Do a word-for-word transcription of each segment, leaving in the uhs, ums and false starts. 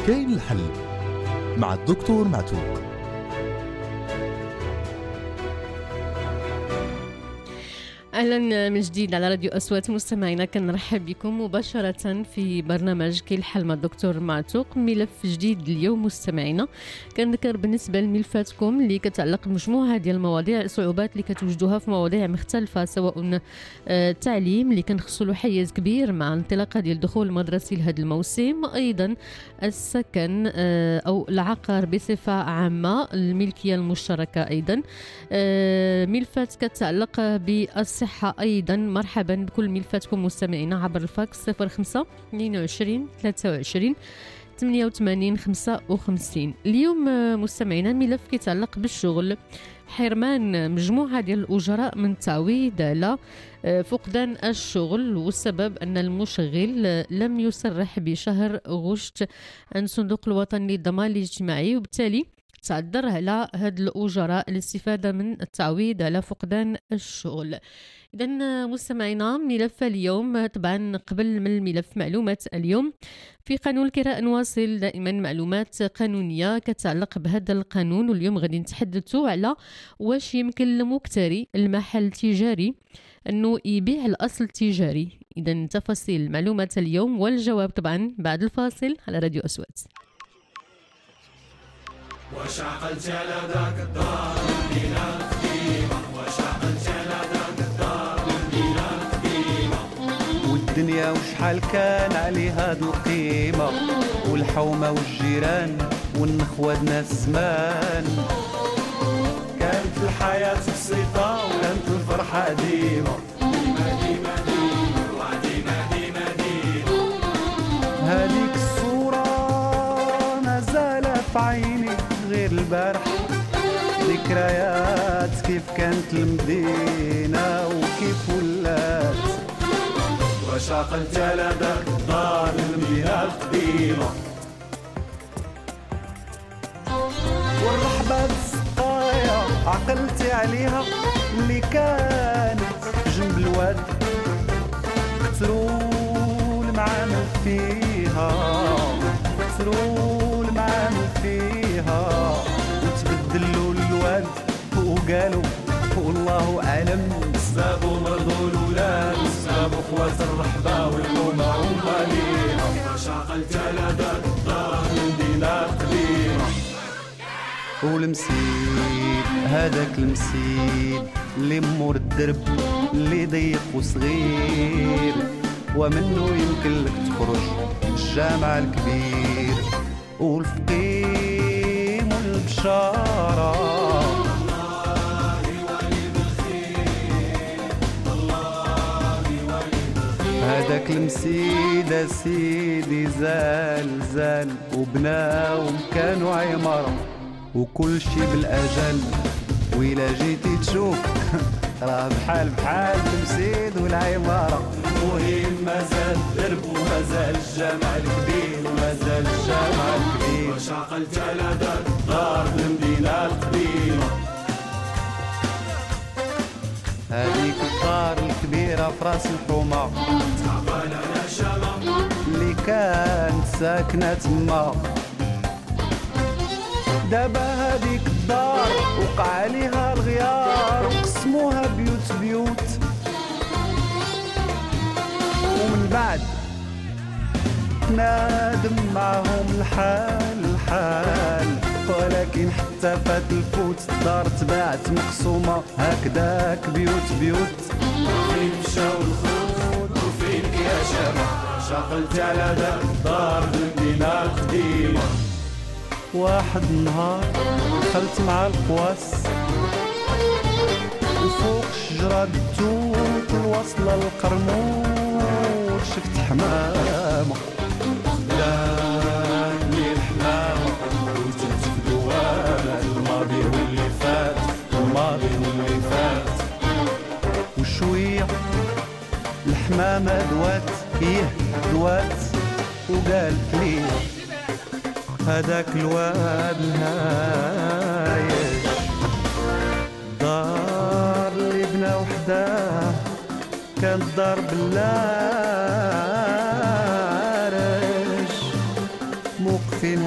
كاين الحل مع الدكتور معتوق. اهلا من جديد على راديو اصوات مستمعينا، كنرحب بكم مباشره في برنامج كي الحل مع الدكتور معتوق. ملف جديد اليوم مستمعينا، كنذكر بالنسبه لملفاتكم اللي كتعلق بمجموعه ديال المواضيع، الصعوبات اللي كتوجدوها في مواضيع مختلفه، سواء التعليم اللي كنخصو له حيز كبير مع الانطلاقه ديال الدخول المدرسي لهذا الموسم، ايضا السكن او العقار بصفه عامه، الملكيه المشتركه، ايضا ملفات كتعلق بالصحه صحة. أيضا مرحبا بكل ملفاتكم مستمعينا عبر الفاكس صفر خمسة اثنين وعشرين ثلاثة وعشرين ثمانية وثمانين خمسة وخمسين. اليوم مستمعينا ملف كيتعلق بالشغل، حرمان مجموعة ديال الأجراء من التعويض على فقدان الشغل، والسبب أن المشغل لم يصرح بشهر غشت عن صندوق الوطني للضمان الاجتماعي، وبالتالي تعذر على هاد الأجراء الاستفادة من التعويض على فقدان الشغل. إذن مستمعينا ملف اليوم، طبعا قبل من الملف معلومات اليوم في قانون الكراء، نواصل دائما معلومات قانونية كتعلق بهذا القانون، واليوم غادي نتحدثوا على واش يمكن لمكتري المحل التجاري أنه يبيع الأصل التجاري. إذن تفاصيل معلومات اليوم والجواب طبعا بعد الفاصل على راديو أصوات. واش عقلت على ذاك الدار المدينة القديمة، واش عقلت على ذاك الدار المدينة القديمة، والدنيا وشحال كان عليها هاد القيمة، والحومة والجيران والنخوة ناس زمان، كانت الحياة بسيطة وكانت الفرحة ديما ديما ديما ديما وديما ديما ديما. هاديك الصورة مازال في عيني غير البارح، ذكريات كيف كانت المدينة وكيف ولات. واش عقلت على ذاك الدار المدينة القديمة، والرحبة بالسقايا عقلتي عليها اللي كانت جنب الواد، كترو المعامل فيها كترو المعامل فيها، وتبدلوا الواد وقالوا والله أعلم سبابو مرضو الولاد، سبابو خوات الرحبة والحومة هما ليها. واش عقلت على ذاك الدار المدينة القديمة، والمسيد هذاك المسيد اللي مور الدرب اللي ضيق وصغير، ومنه يمكن لك تخرج الجامع الكبير والفقيم والبشارة. الله يولي بالخير، الله يولي بالخير. هذاك المسيد سيدي زال زال وبناو كانوا عمارة، وكل شي بالأجل، وإلا جيتي تشوف راه بحال بحال المسيد والعمارة. مهم مازال الدرب ومازال الجامع الكبير ومازال الجامع الكبير. واش عقلت على ذاك الدار المدينة القديمة، هذيك الدار الكبيرة في راس الحومة، تعبان على شامة اللي كانت ساكنة تما. دابا هذيك الدار وقع عليها الغيار، قسموها بيوت بيوت، ومن بعد نادم معهم الحال الحال، ولكن حتى فات الفوت الدار تباعت مقسومة هكذاك بيوت بيوت. فين مشاو الخوت وفينك يا شامة، واش عقلت على ذاك الدار المدينة القديمة. واحد النهار دخلت مع القواس وفوق شجرة التوت الوصلة للقرموط، شفت حمامة خداني الحمامة وجدت في دوامة الماضي واللي فات، الماضي واللي فات. وشوية الحمامة دوات ايه دوات، وقالت لي هذاك الواد الهايش، دار اللي بنا وحده كانت دار بالله، موقفين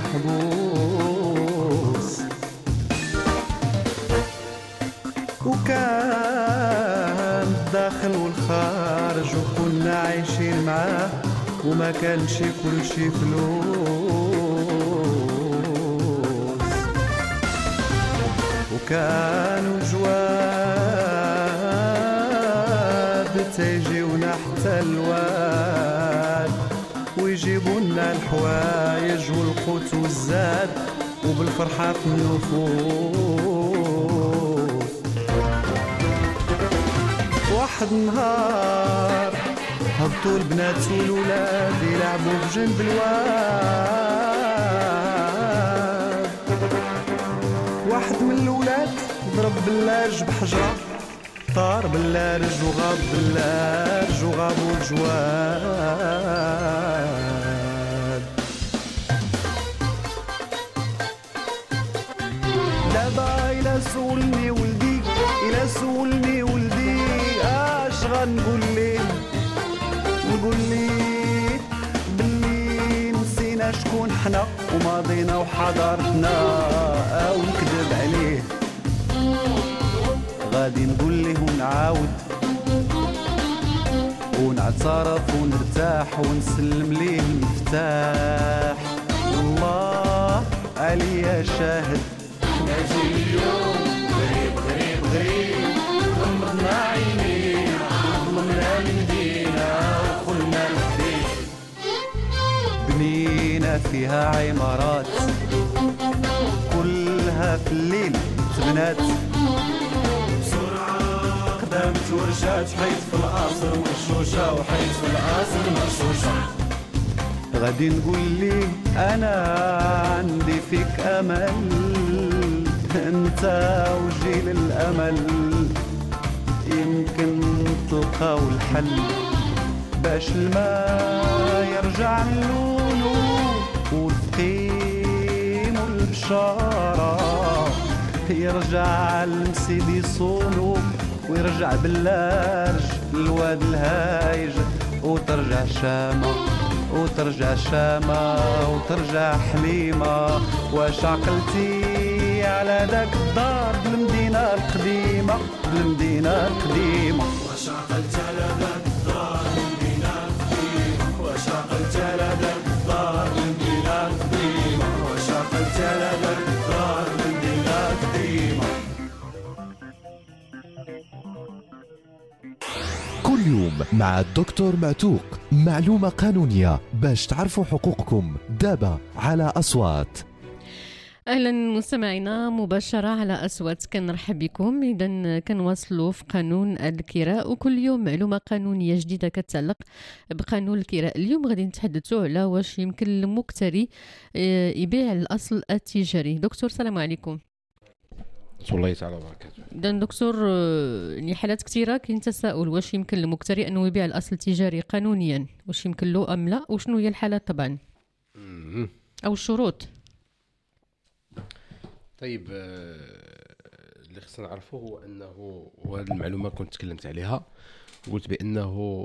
محبوس، وكان الداخل والخارج وكنا عايشين معاه وما كانش كل شي فلوس، وكانوا جواد تيجيونا حتى الواد ويجيبوا لنا الحوايج والقوت والزاد وبالفرحة في النفوس. واحد النهار هبطوا البنات والولاد يلعبوا بجنب الواد، واحد من الولاد ضرب باللارج بحجرة، طار باللارج وغاب باللارج وغابوا الجواد. دابا إلا سولني ولدي، إلا سولني ولدي اش غنقول ليه، نقول ليه باللي نسينا شكون حنا وماضينا وحضارتنا او نكذب عليه. غادي نقول ليه ونعاود ونعترف ونرتاح ونسلم ليه المفتاح. الله عليا شاهد نجي اليوم غريب غريب غريب، غمضنا عينينا ضمنا المدينة وخلنا الحديد، بنينا فيها عمارات كلها في الليل تبنات، بسرعة قدامت ورجعت حيت في القصر مرشوشة وحيت في القصر مرشوشة. غادي نقول لي أنا عندي فيك أمل، انت وجيل الأمل يمكن تلقاو الحل باش الماء يرجع من لونو والفقيم والبشارة يرجع المسيد يصونو ويرجع باللارج الواد الهايج وترجع شامة وترجع شامة وترجع حليمة. واش عقلتي على داك الدار بالمدينة القديمة بالمدينة القديمة؟ واش عقلت على داك الدار بالمدينة القديمة؟ واش عقلت على داك الدار بالمدينة القديمة؟ واش عقلت على داك الدار بالمدينة القديمة؟ كل يوم مع الدكتور معتوق، معلومة قانونية باش تعرفوا حقوقكم. دابا على أصوات. اهلا مستمعينا مباشره على اصوات، كنرحب بكم. اذا كنواصلوا في قانون الكراء، وكل يوم معلومه قانونيه جديده كتعلق بقانون الكراء. اليوم غادي نتحدثوا على واش يمكن للمكتري يبيع الاصل التجاري. دكتور السلام عليكم. الله تعالى وبركاته. اذا دكتور، يعني حالات كثيره كاين تساؤل واش يمكن للمكتري انه يبيع الاصل التجاري قانونيا، واش يمكن له ام لا، وشنو هي الحالات طبعا او الشروط؟ طيب، اللي خصنا نعرفه هو انه وهذه المعلومه كنت تكلمت عليها، قلت بانه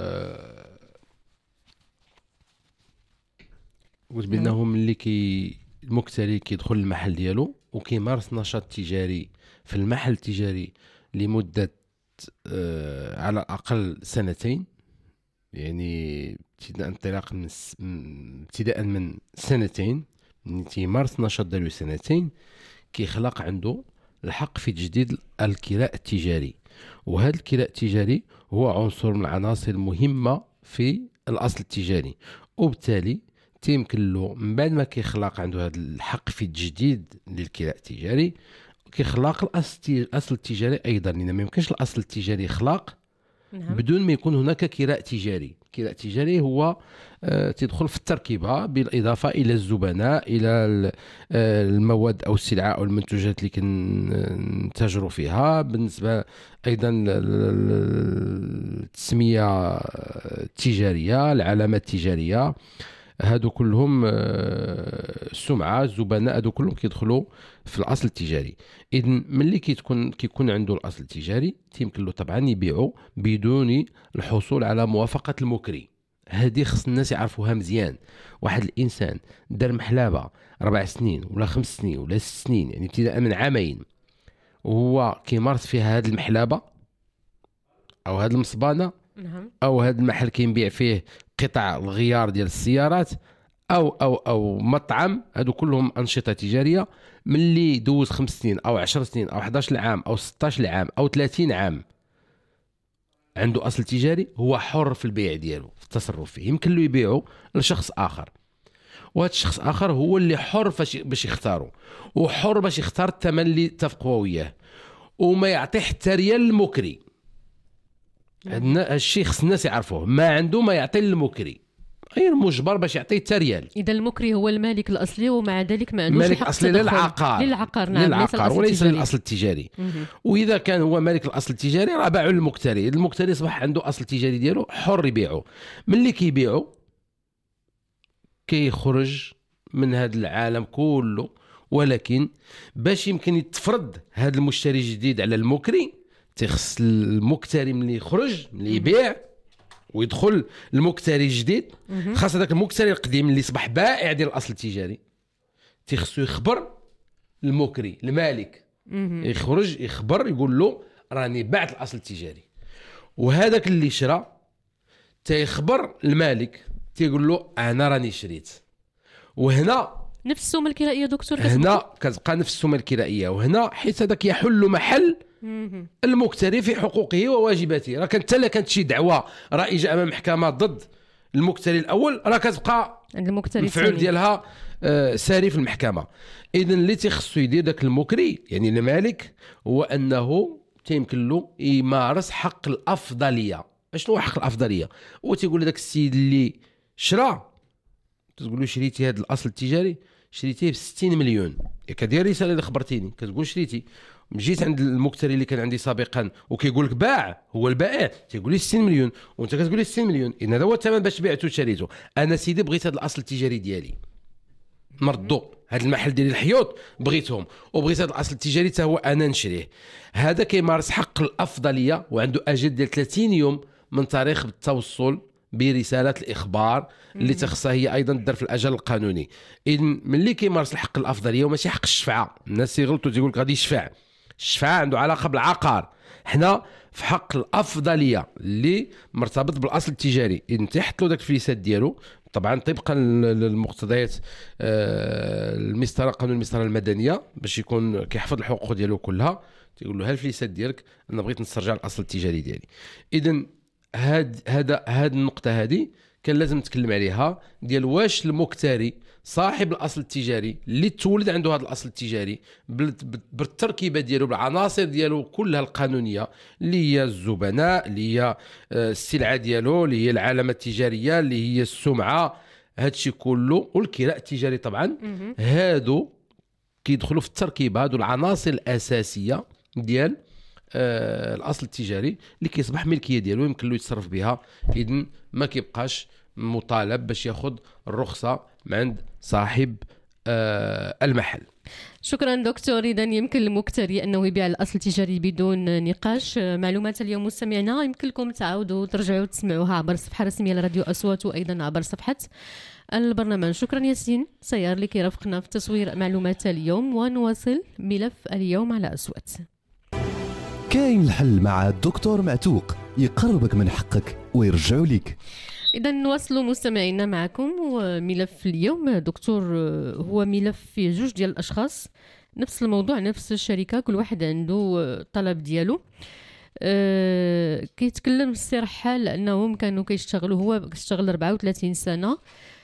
قلت بانه ملي كي المكتري كيدخل المحل ديالو وكيمارس نشاط تجاري في المحل التجاري لمده على الاقل سنتين، يعني ابتداء انطلاق من ابتداء من سنتين، من تيمارس نشاط ديالو سنتين، كيخلق عنده الحق في تجديد الكراء التجاري. وهذا الكراء التجاري هو عنصر من العناصر المهمة في الأصل التجاري، وبالتالي تيمكن له من بعد ما كيخلق عنده هذا الحق في التجديد للكراء التجاري كيخلق الأصل التجاري أيضا، لأن ما يمكنش الأصل التجاري يخلق نعم. بدون ما يكون هناك كراء تجاري. كراء تجاري هو آه تدخل في التركيبة بالإضافة إلى الزبناء، إلى المواد أو السلعة أو المنتوجات اللي كنتاجروا فيها، بالنسبة أيضا التسمية التجارية، العلامات التجارية، هادو كلهم السمعة، الزبناء، هادو كلهم كيدخلوا في الأصل التجاري. إذن ملي كيكون كيكون عنده الأصل التجاري تيمكن له طبعا يبيعه بدون الحصول على موافقة المكري. هذه خص الناس يعرفوها مزيان. واحد الانسان دار محلابه اربع سنين ولا خمس سنين ولا ست سنين، يعني ابتداء من عامين، وهو كيمارس فيها هذه المحلابه او هذه المصبانه او هذا المحل كينبيع فيه قطع الغيار ديال السيارات او او او مطعم، هادو كلهم انشطه تجاريه. ملي دوز خمس سنين او عشر سنين او احد عشر عام او ستة عشر عام او ثلاثين عام عنده اصل تجاري، هو حر في البيع ديالو، في التصرف فيه. يمكن له يبيعه لشخص اخر، وهذا الشخص اخر هو اللي حر باش يختاره، وحر باش يختار الثمن اللي اتفقوا وياه، وما يعطي حتى ريال المكري. هذا الشيء خص الناس يعرفوه، ما عنده ما يعطي للمكري، غير مجبر باش يعطي حتى ريال. اذا المكري هو المالك الاصلي ومع ذلك ما عندوش مالك اصلي للعقار للعقار نعم، للعقار وليس للاصل التجاري. واذا كان هو مالك الاصل التجاري راه باعوا للمكتري، المكتري اصبح عنده اصل تجاري ديالو حر يبيعه. ملي كيبيعه كيخرج من هذا العالم كله، ولكن باش يمكن يتفرض هذا المشتري الجديد على المكري تخص المكتري ملي يخرج ملي يبيع ويدخل المكتري الجديد، خاصة ذاك المكتري القديم اللي صبح بائع ديال الاصل التجاري تيخصو يخبر المكري المالك، يخرج يخبر يقول له راني بعت الاصل التجاري. وهذاك اللي شرى تيخبر المالك تيقول له انا راني شريت. وهنا نفس السومه الكرائيه دكتور، هنا كتبقى نفس السومه الكرائيه. وهنا حيت هذاك يحل محل المكتري في حقوقه وواجباته. راه كانت حتى كانت شي دعوه رائجه امام محكمه ضد المكتري الاول، راه كتبقى المكتري المفعول ديالها آه ساري في المحكمه. اذا اللي تيخصو يدير داك المكري يعني المالك هو انه تيمكن له يمارس حق الافضليه. اشنو هو حق الافضليه؟ هو تيقول لذاك السيد اللي شرا، تقول له شريتي هذا الاصل التجاري شريتيه ب ستين مليون، كدير رساله اللي خبرتيني كتقول شريتي. جيت عند المكتري اللي كان عندي سابقا وكيقول لك باع، هو البائع تيقول لي ستين مليون وانت كتقول لي ستين مليون، ان هذا هو الثمن باش بعته وشريته. انا سيدي بغيت هذا الاصل التجاري ديالي نردو، هذا المحل ديال الحيوط بغيتهم وبغيت هذا الاصل التجاري حتى هو انا نشريه. هذا كيمارس حق الافضليه وعنده اجل ديال ثلاثين يوم من تاريخ التوصل برساله الاخبار اللي تخصها هي ايضا تدار في الاجل القانوني. اذن ملي كيمارس الحق الافضليه وماشي حق الشفعه، الناس يغلطوا تيقول لك غادي يشفع، الشفعه عنده علاقه بالعقار، حنا في حق الافضليه اللي مرتبط بالاصل التجاري. اذن تيحط له داك الفليسات ديالو طبعا طبقا للمقتضيات المسطره قانون المسطره المدنيه باش يكون كيحفظ الحقوق ديالو كلها. تيقول له ها الفليسات ديالك انا بغيت نسترجع الاصل التجاري ديالي. اذن هاد هذا هاد النقطه هذه كان لازم نتكلم عليها، ديال واش المكتري صاحب الاصل التجاري اللي تولد عنده هذا الاصل التجاري بالتركيبه ديالو بالعناصر ديالو كلها القانونيه اللي هي الزبناء اللي هي السلعه ديالو اللي هي العلامه التجاريه اللي هي السمعه، هادشي كله والكراء التجاري طبعا، هادو كيدخلوا في التركيبه، هادو العناصر الاساسيه ديال آه الاصل التجاري اللي كيصبح ملكيه ديالو يمكن له يتصرف بها. اذن ما كيبقاش مطالب باش ياخذ الرخصه من عند صاحب آه المحل. شكرا دكتور. اذا يمكن للمكتري انه يبيع الاصل التجاري بدون نقاش. معلومات اليوم مستمعينا يمكن لكم تعاودوا ترجعوا تسمعوها عبر الصفحه الرسميه لراديو اصوات وايضا عبر صفحه البرنامج. شكرا ياسين سيار اللي كيرافقنا في تصوير معلومات اليوم، ونواصل ملف اليوم على اصوات. كاين الحل مع الدكتور معتوق، يقربك من حقك ويرجعو لك. إذا نواصلوا مستمعينا معكم. وملف اليوم دكتور هو ملف فيه جوج ديال الأشخاص، نفس الموضوع نفس الشركة، كل واحد عنده طلب ديالو. أه كيتكلم السي رحال لأنهم كانوا كيشتغلوا، هو كيشتغل أربعة وثلاثين سنة،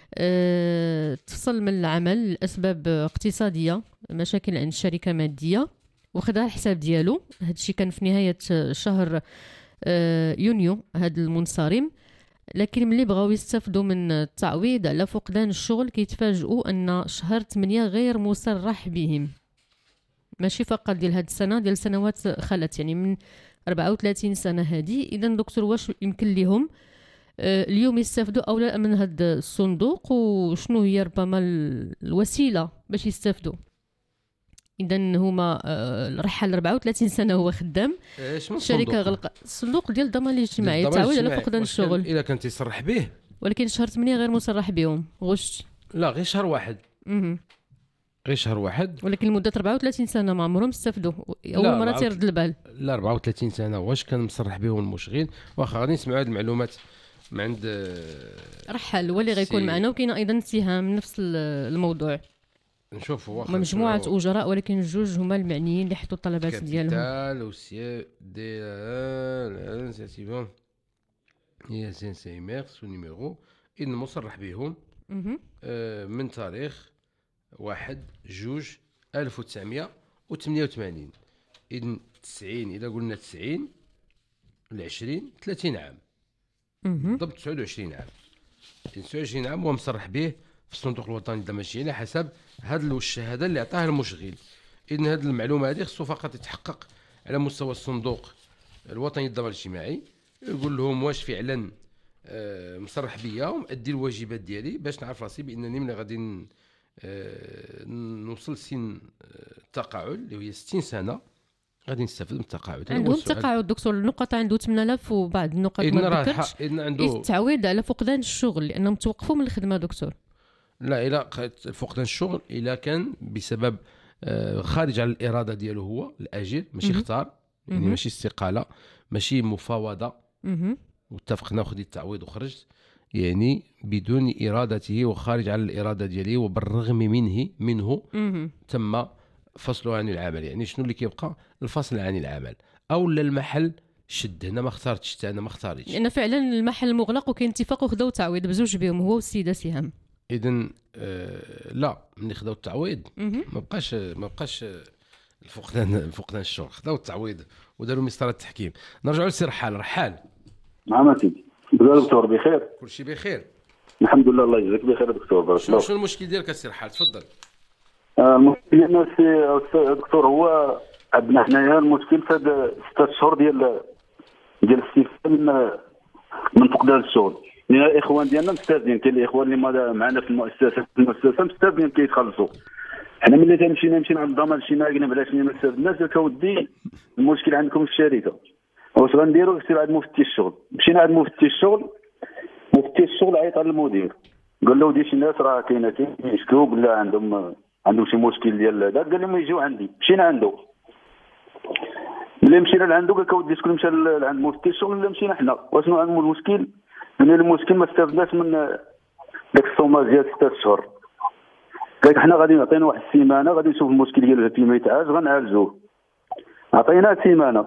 أه تفصل من العمل لأسباب اقتصادية، مشاكل عند الشركة مادية، وخدها الحساب ديالو. هادشي كان في نهاية شهر أه يونيو هاد المنصرم. لكن ملي بغاو يستافدوا من التعويض على فقدان الشغل كيتفاجئوا ان شهر ثمانية غير مصرح بهم، ماشي فقط ديال هاد السنه، ديال سنوات خلت، يعني من أربعة وثلاثين سنه هذه. اذا دكتور واش يمكن لهم آه اليوم يستافدوا او لا من هاد الصندوق، وشنو هي ربما الوسيله باش يستافدوا؟ اذا هما آه رحل أربعة وثلاثين سنه هو خدام، الشركه غلق الصندوق ديال الضمان الاجتماعي التعويض على فقدان الشغل. الا كان تيصرح به ولكن شهر ثمانية غير مصرح بهم غش. لا غير شهر واحد. اها غير شهر واحد. ولكن لمده أربعة وثلاثين سنه ما عمرهم استفدوا. اول لا، مره تيرد البال. لا أربعة وثلاثين سنه واش كان مصرح بهم المشغل؟ واخا غادي نسمعوا هذه المعلومات من عند آه، رحال هو اللي غيكون سي- معنا، وكاين ايضا اتهام نفس ال- الموضوع. نشوفوا واخا هما مجموعه نسمعوا. اجراء ولكن جوج هما المعنيين اللي حطوا الطلبات ديالهم. كابيتال وسي دي لانسياتيفون هي سي سي ميرس ونيميرو إذن مصرح بهم اها آه، من تاريخ واحد جوج ألف وتسعمية وثمانية وثمانين. إذن تسعين إذا قلنا تسعين لعشرين ثلاثين عام اها بالضبط تسعة وعشرين عام. تسعة وعشرين عام هو مصرح به في الصندوق الوطني للدمشقية على حسب هذا الشهاده اللي عطاها المشغل. اذن هذه المعلومه هذه خصو فقط يتحقق على مستوى الصندوق الوطني للضمان الاجتماعي، يقول لهم واش فعلا آه، مصرح بيا ومؤدي الواجبات ديالي باش نعرف راسي بانني ملي غادي ن- آه، نوصل سن آه، التقاعد اللي هي ستين سنه غادي نستافد من التقاعد. هذا هو عندهم السؤال. تقاعد دكتور، النقط عنده ثمانية آلاف وبعض النقط إذن ما راه ذكرتش. ح- إذن إيه عنده التعويض على فقدان الشغل لانهم توقفوا من الخدمه دكتور. لا الى فقدان الشغل الا كان بسبب آه، خارج على الاراده ديالو هو الاجير، ماشي مهم. اختار يعني مهم. ماشي استقاله ماشي مفاوضه اها واتفقنا وخديت التعويض وخرجت، يعني بدون ارادته وخارج على الاراده ديالي وبالرغم منه منه اها تم فصله عن العمل. يعني شنو اللي كيبقى؟ الفصل عن العمل او لا المحل شد. هنا ما اختارتش حتى انا ما اختاريتش. لان فعلا المحل مغلق وكاين اتفاق وخداو تعويض بزوج بهم هو والسيده سهام. اذا آه لا ملي خداو التعويض اها ما بقاش ما بقاش الفقدان فقدان الشغل، خداو التعويض وداروا مسطره التحكيم. نرجعوا لسي رحال. رحال نعم سيدي. دكتور بخير؟ كلشي بخير؟ الحمد لله الله يجزاك بخير دكتور. بارك شنو الله. شنو المشكل ديالك سي رحال؟ تفضل. آه، المشكل ديالنا سي أستاذ دكتور هو عندنا حنايا المشكل في هاد ستة شهور ديال ديال الاستيفاء من من فقدان الشغل. لان الاخوان ديالنا مستافدين، كاين الاخوان اللي ما- معنا في المؤسسه في المؤسسه مستافدين كيتخلصوا. حنا ملي تمشينا مشينا عند الضمان الاجتماعي قلنا بلاش ما استافدناش، قال لك اودي المشكل عندكم في الشركه واش غنديروا؟ سير عند مفتي الشغل. مشينا عند مفتي الشغل، مفتي الشغل عيط على المدير قال له ودي شي ناس راه كاينه كيشكوا ولا عندهم عندهم شي مشكل ديال هذا، قال لهم يجيو عندي. مشينا عنده، ملي مشينا لعندو قال لك اودي شكون مشى لعند مفتي الشغل ولا مشينا حنا؟ واشنو عندهم المشكل؟ قلنا المشكل ما استفدناش من داك الصوماج ديال ستة اشهر. قال لك حنا غادي نعطينا واحد السيمانه غادي نشوف المشكل ديالو فيما يتعالج غنعالجوه. عطيناه سيمانه.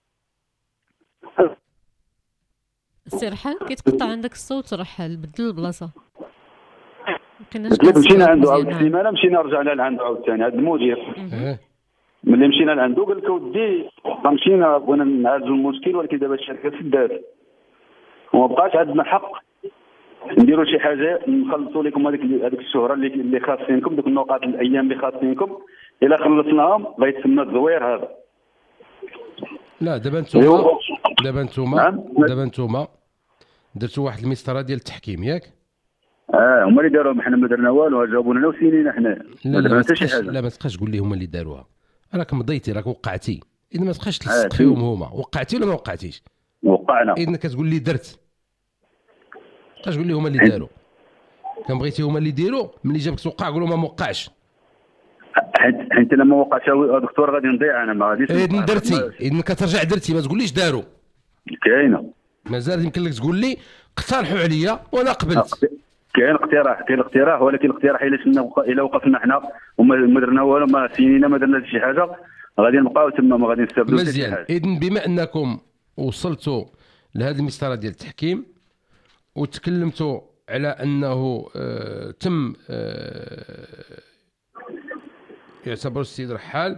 سي رحال كيتقطع عندك الصوت. رحال بدل البلاصه. قلت لك مشينا عنده عاود السيمانه، مشينا رجعنا لعنده عاوتاني. هذا المدير اه ملي مشينا لعنده قال لك اودي مشينا بغينا نعالجوا المشكل ولكن دابا الشركه سدات وما بقاش عندنا حق نديروا شي حاجه نخلصوا لكم هذيك هذيك الشهره اللي اللي خاصينكم، دوك النقاط الايام اللي خاصينكم. الا خلصناهم غيتسمى الزوير هذا. لا دابا نتوما أيوه. دابا نتوما نعم. دابا نتوما درتوا واحد المسطره ديال التحكيم ياك؟ اه هما اللي داروهم، حنا ما درنا والو، جاوبونا وسينينا حنا لا ما لا درنا ما حتى شي تبقاش حاجه. لا ما تبقاش تقول لي هما اللي داروها، راك مضيتي راك وقعتي. اذا ما تبقاش تلصق آه، فيهم هما. وقعتي ولا ما وقعتيش؟ وقعنا. اذا كتقول لي درت ما تقول لي هما اللي داروا. كان بغيتي هما اللي يديروا ملي جابك توقع قولوا ما موقعش. حيت حيت انا ما وقعش يا دكتور غادي نضيع انا ما غاديش. اذا درتي اذا كترجع درتي ما تقوليش داروا. كاينه مازال يمكن لك تقول لي اقترحوا عليا وانا قبلت. كاين اقتراح كاين اقتراح ولكن الاقتراح الا شفنا الا وقفنا حنا وما ما درنا والو ما سينينا ما درنا شي حاجه غادي نبقاو تما ما غادي نستافدوا حتى شي مزيان. حاجه. اذا بما انكم وصلتوا لهذه المسطره ديال التحكيم وتكلمتوا على انه آه تم آه يعتبر السيد رحال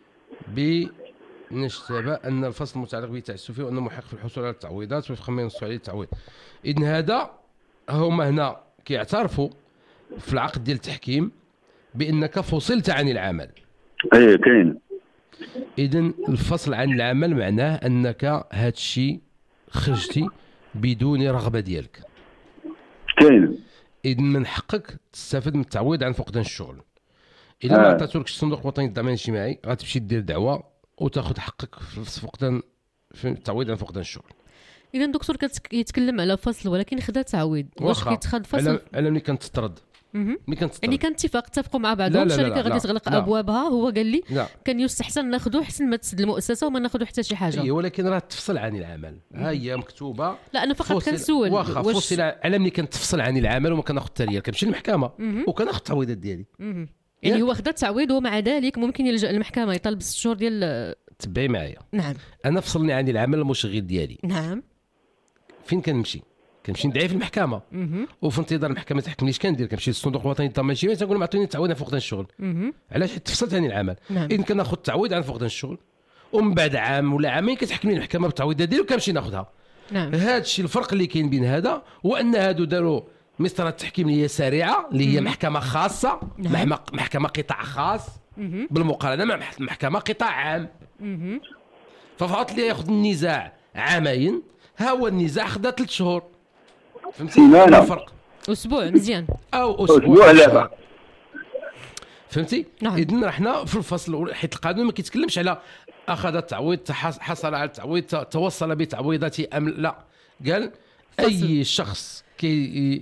بنشتبه ان الفصل المتعلق بالتعسفي وانه محق في الحصول على التعويضات وفق ما ينص عليه التعويض. اذا هذا هما هنا كيعترفوا في العقد ديال التحكيم بانك فصلت عن العمل. اي كاين. اذا الفصل عن العمل معناه انك هذا الشيء خرجتي بدون رغبه ديالك. كاين. اذا من حقك تستافد من التعويض عن فقدان الشغل. الا ما آه. عطاتولكش الصندوق الوطني للضمان الاجتماعي غتمشي دير دعوه وتاخذ حقك في فقدان في التعويض عن فقدان الشغل. اذا دكتور كيتكلم على فصل ولكن خدا تعويض، واش كيتخذ فصل على ملي كنتطرد ملي كنتطرد يعني كان اتفاق اتفقوا مع بعضهم الشركه غادي تغلق لا. ابوابها، هو قال لي لا. كان يستحسن ناخذوه حسن ما تسد المؤسسه وما ناخذوا حتى شي حاجه. اي ولكن راه تفصل عن العمل، ها هي مكتوبه. لا انا فقط كنسول واخا واش... فصل على ملي كنتفصل عن العمل وما كناخذ التريال كنمشي للمحكمه وكناخذ التعويضات ديالي. يعني هو خدا التعويض ومع ذلك ممكن يلجا للمحكمه يطالب ست شهور ديال. تبعي معايا. نعم. انا فصلني عن العمل المشغل ديالي. نعم. فين كنمشي؟ كنمشي ندعي في المحكمه وفي انتظار المحكمه تحكم لي اش كندير، كنمشي للصندوق الوطني للضمان الاجتماعي تنقول لهم عطوني تعويض عن فقدان الشغل. علاش؟ حيت تفصلت عن العمل. نعم. اذا كناخذ التعويض عن فقدان الشغل ومن بعد عام ولا عامين كتحكم لي المحكمه بالتعويضات ديالي وكنمشي ناخذها. نعم. هذا الشيء الفرق اللي كاين بين هذا وان هادو داروا مسطره التحكيم اللي هي سريعه اللي هي محكمه خاصه. نعم. محكمه قطاع خاص بالمقارنه مع محكمه قطاع عام. ففقط اللي ياخذ النزاع عامين، ها هو النزاع خدا ثلاث شهور. فهمتي الفرق؟ اسبوع مزيان او اسبوع لا فهمتي. نعم. اذن رحنا في الفصل حيت القانون ما كيتكلمش على اخذ التعويض، حصل على التعويض، توصل بتعويضات ام لا. قال اي شخص كي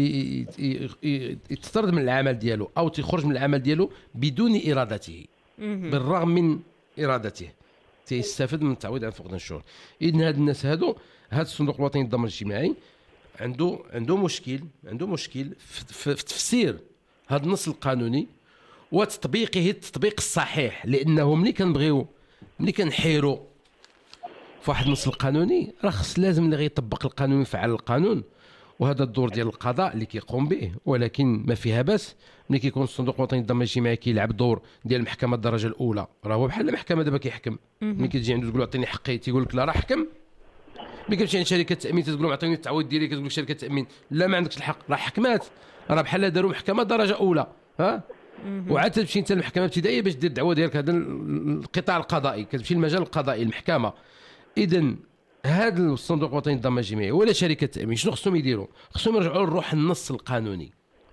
يتطرد من العمل ديالو او تخرج من العمل ديالو بدون ارادته بالرغم من ارادته تيستافد من التعويض عن فقدان الشغل. اذن هاد الناس هادو هذا الصندوق الوطني للضمان الاجتماعي عنده عنده مشكل عنده مشكل في, في, في تفسير هذا النص القانوني وتطبيقه التطبيق الصحيح. لانه ملي كنبغيو ملي كنحيروا في واحد النص القانوني راه خص لازم اللي غيطبق القانون يفعل القانون، وهذا الدور ديال القضاء اللي كيقوم به. ولكن ما فيها باس ملي كيكون الصندوق الوطني للضمان الاجتماعي كيلعب دور ديال المحكمه الدرجه الاولى، راه هو بحال المحكمه دابا كيحكم. ملي كتجي عنده تقول اعطيني حقي تيقول لك لا راه حكم. ملي كتمشي عند شركه التامين تقول لهم اعطيني التعويض ديالي كتقول لك شركه التامين لا ما عندكش الحق، راه حكمات، راه بحال داروا محكمه درجه اولى. ها وعاد تمشي انت للمحكمه الابتدائيه باش دير الدعوه ديالك. هذا القطاع القضائي كتمشي للمجال القضائي المحكمه. اذا هذا الصندوق الوطني للضمان الاجتماعي ولا شركه التامين شنو خصهم يديروا؟ خصهم يرجعوا للروح النص القانوني،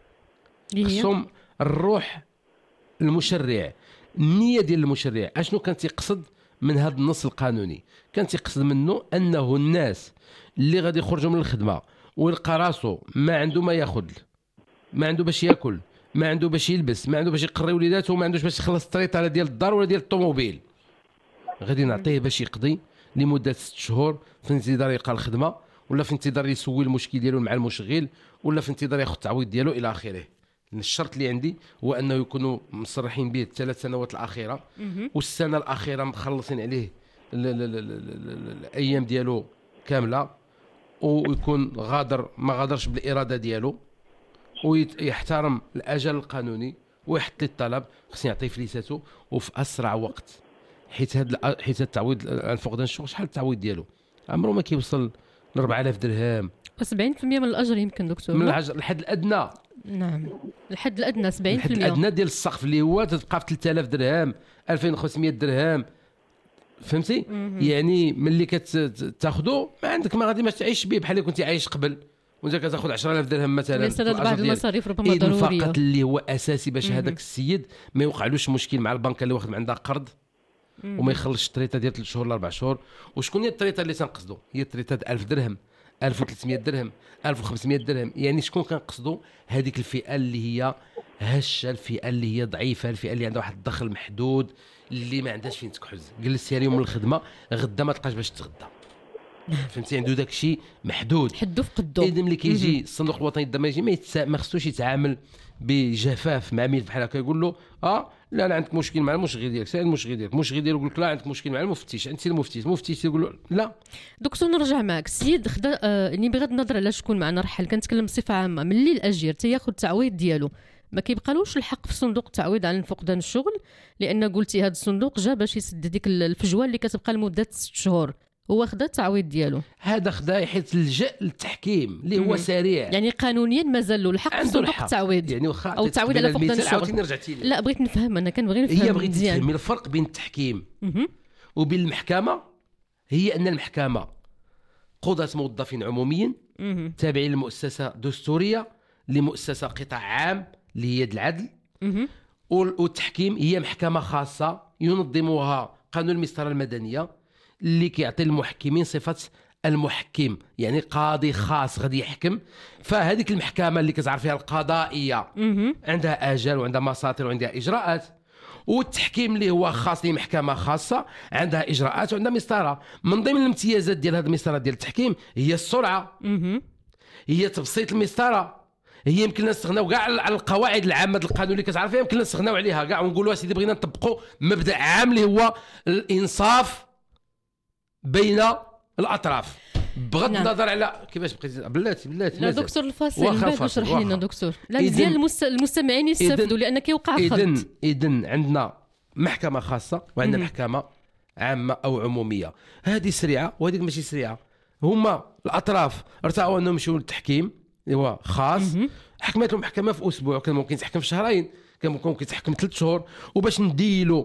خصهم الروح المشرع، النيه ديال المشرع. اشنو كان تيقصد من هذا النص القانوني؟ كان تيقصد منه انه الناس اللي غادي يخرجوا من الخدمه ويلقى راسو ما عنده ما ياخذ، ما عنده باش ياكل، ما عنده باش يلبس، ما عنده باش يقري وليداته، ما عندوش باش يخلص الطريطه ديال الدار ولا ديال الطوموبيل، غادي نعطيه باش يقضي لمده ست شهور في انتظار يلقى الخدمه ولا في انتظار يسوي المشكل ديالو مع المشغل ولا في انتظار ياخذ التعويض ديالو الى اخره. الشرط اللي عندي هو انه يكونوا مصرحين به الثلاث سنوات الاخيره والسنه الاخيره مخلصين عليه الايام ديالو كامله، ويكون غادر ما غادرش بالاراده ديالو، ويحترم الاجل القانوني ويحط لي الطلب. خصني يعطي فليساته وفي اسرع وقت، حيت هذا حيت التعويض عن فقدان الشغل شحال التعويض ديالو؟ عمره ما كيوصل ل أربعة آلاف درهم، سبعين بالمئة من الاجر يمكن دكتور، من الحد الادنى. نعم الحد الادنى سبعين بالمئة، الحد الادنى ديال السقف اللي هو تبقى في ثلاثة آلاف درهم، ألفين وخمسمئة درهم. فهمتي؟ يعني ملي كتاخذو ما عندك ما غادي ما تعيش به بحال اللي كنتي عايش قبل، وانت كتاخذ عشرة آلاف درهم مثلا. لسداد بعض المصاريف ربما ضروريه فقط اللي هو اساسي باش هذاك السيد ما يوقعلوش مشكل مع البنك اللي واخد من عندها قرض وما يخلصش الطريطه ديال ثلاث شهور لاربع شهور. وشكون هي الطريطه اللي تنقصدوا؟ هي الطريطه د ألف درهم، ألف وثلاثمئة درهم، ألف وخمسمئة درهم. يعني شكون كنقصدوا؟ هذيك الفئه اللي هي هشه، الفئه اللي هي ضعيفه، الفئه اللي عندها واحد الدخل محدود، اللي ما عندهاش فين تكحز. جلس اليوم من الخدمه غدا ما تلقاش باش تغدى. فهمتي؟ عنده داك الشيء محدود، حدو في قدو. اذا ملي كيجي الصندوق الوطني للضمان الاجتماعي ما خصوش يتعامل بجفاف مع عميل بحال هكا، يقول له اه لا لا عندك مشكل مع المشغل ديالك، سال المشغل ديالك، المشغل ديالو يقول لك لا عندك مشكل مع المفتش، انت المفتش، المفتش يقول له لا. دكتور نرجع معك السيد خدا يعني آه بغض النظر على شكون معنا رحل، كنتكلم بصفه عامه، ملي الاجير تياخذ التعويض ديالو ما كيبقالوش الحق في صندوق التعويض عن فقدان الشغل، لان قلتي هذا الصندوق جا باش يسد ديك الفجوه اللي كتبقى لمده ست شهور. هو خدا التعويض ديالو، هذا خدا حيت لجأ للتحكيم اللي هو سريع، يعني قانونيا مازال له الحق في صندوق التعويض، يعني او التعويض على فقدان الشغل. لا بغيت نفهم، انا كنبغي نفهم. هي بغيت تفهمي الفرق بين التحكيم وبين المحكمه. هي ان المحكمه قضاة موظفين عموميين تابعين لمؤسسه دستوريه، لمؤسسه قطاع عام اللي هي العدل، والتحكيم هي محكمه خاصه ينظمها قانون المسطره المدنيه اللي كيعطي للمحكمين صفه المحكم، يعني قاضي خاص غادي يحكم. فهذيك المحكمة اللي كتعرفيها القضائية عندها أجل وعندها مساطر وعندها إجراءات، والتحكيم اللي هو خاص لمحكمة خاصة عندها إجراءات وعندها مسطرة. من ضمن الامتيازات ديال هذه المسطرة ديال التحكيم هي السرعة، هي تبسيط المسطرة، هي يمكن نستغناو كاع على القواعد العامه ديال القانون اللي كتعرفيها، يمكن نستغناو عليها كاع ونقولوا اسيدي بغينا نطبقوا مبدا عام اللي هو الانصاف بين الاطراف بغض نعم. النظر على كيفاش بقيتي بلاتي بلاتي لا دكتور الفاصل من بعد اشرح لنا دكتور، لا مزيان المست... المستمعين يستافدوا لان كيوقع خلط. اذن اذن عندنا محكمه خاصه وعندنا محكمه عامه او عموميه، هذه سريعه وهذيك ماشي سريعه. هما الاطراف ارتاحوا انهم يمشيو للتحكيم اللي هو خاص، حكمت المحكمه في اسبوع، كان ممكن تحكم في شهرين، كان ممكن تحكم ثلاث شهور. وباش نديلوا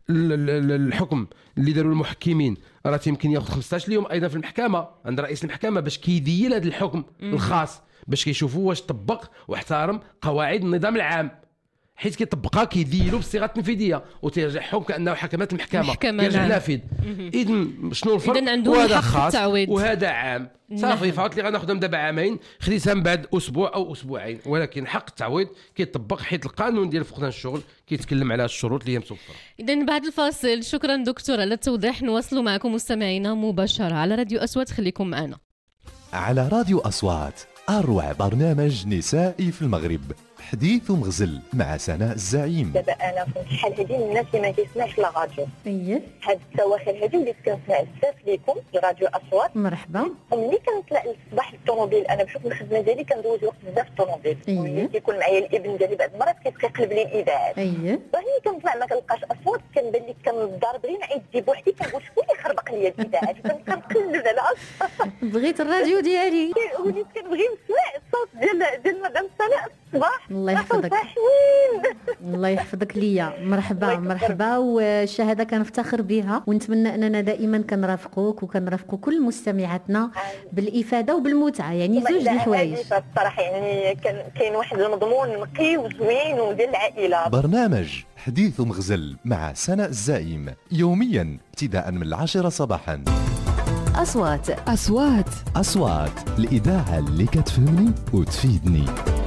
الحكم اللي داروا المحكمين راه يمكن ياخذ خمسطاش يوم ايضا في المحكمه عند رئيس المحكمه باش كيدير هذا الحكم الخاص، باش كيشوفوا واش طبق واحترم قواعد النظام العام، حيت كيطبقها كيديروا بالصيغه التنفيذيه وترجع حكم كانه حكمات المحكمه كيرجع نافذ. اذا شنو الفرق؟ وهذا خاص وهذا عام. صافي فعطت لي غناخذهم دابا عامين، خديتها من بعد اسبوع او اسبوعين، ولكن حق التعويض كيطبق حيت القانون ديال فقدان الشغل كيتكلم على الشروط اللي هي متوفره. اذا بعد الفاصل شكرا دكتور على التوضيح، نواصلوا معكم مستمعينا مباشره على راديو أصوات، خليكم معنا على راديو أصوات، أروع برنامج نسائي في المغرب، حديث مغزل مع سناء الزعيم. دابا انا كنت شحال هادي من الناس اللي ما كيسمعش لا راديو. اييه هاد السواخر هادي وليت كنسمع بزاف ليكم في راديو أصوات. مرحبا. ملي كنطلع للصباح الطوموبيل، انا بحكم الخدمه ديالي كندوز وقت بزاف في الطوموبيل، اييه كيكون معايا الابن ديالي بعض المرات كيقلب لي الاذاعات. اييه فهني كنطلع ما كنلقاش اصوات، كنبان لي كنضرب لي نعيط دي بوحدي، كنقول شكون اللي خربق لي الاذاعات، كنقلب على بغيت الراديو ديالي وليت كنبغي نسمع الصوت ديال ديال مدام سناء الصباح. الله يحفظك الله يحفظك ليا. مرحبا مرحبا، والشهاده كنفتخر بها، ونتمنى اننا دائما كنرافقوك وكنرافقوا كل مستمعاتنا بالافاده وبالمتعه، يعني زوج الحوايج الصراحه. يعني كان كاين واحد المضمون نقي وزوين وديال العائله. برنامج حديث مغزل مع سناء الزعيم يوميا ابتداء من العاشرة صباحا. أصوات أصوات أصوات الإذاعة اللي كتفهمني وتفيدني.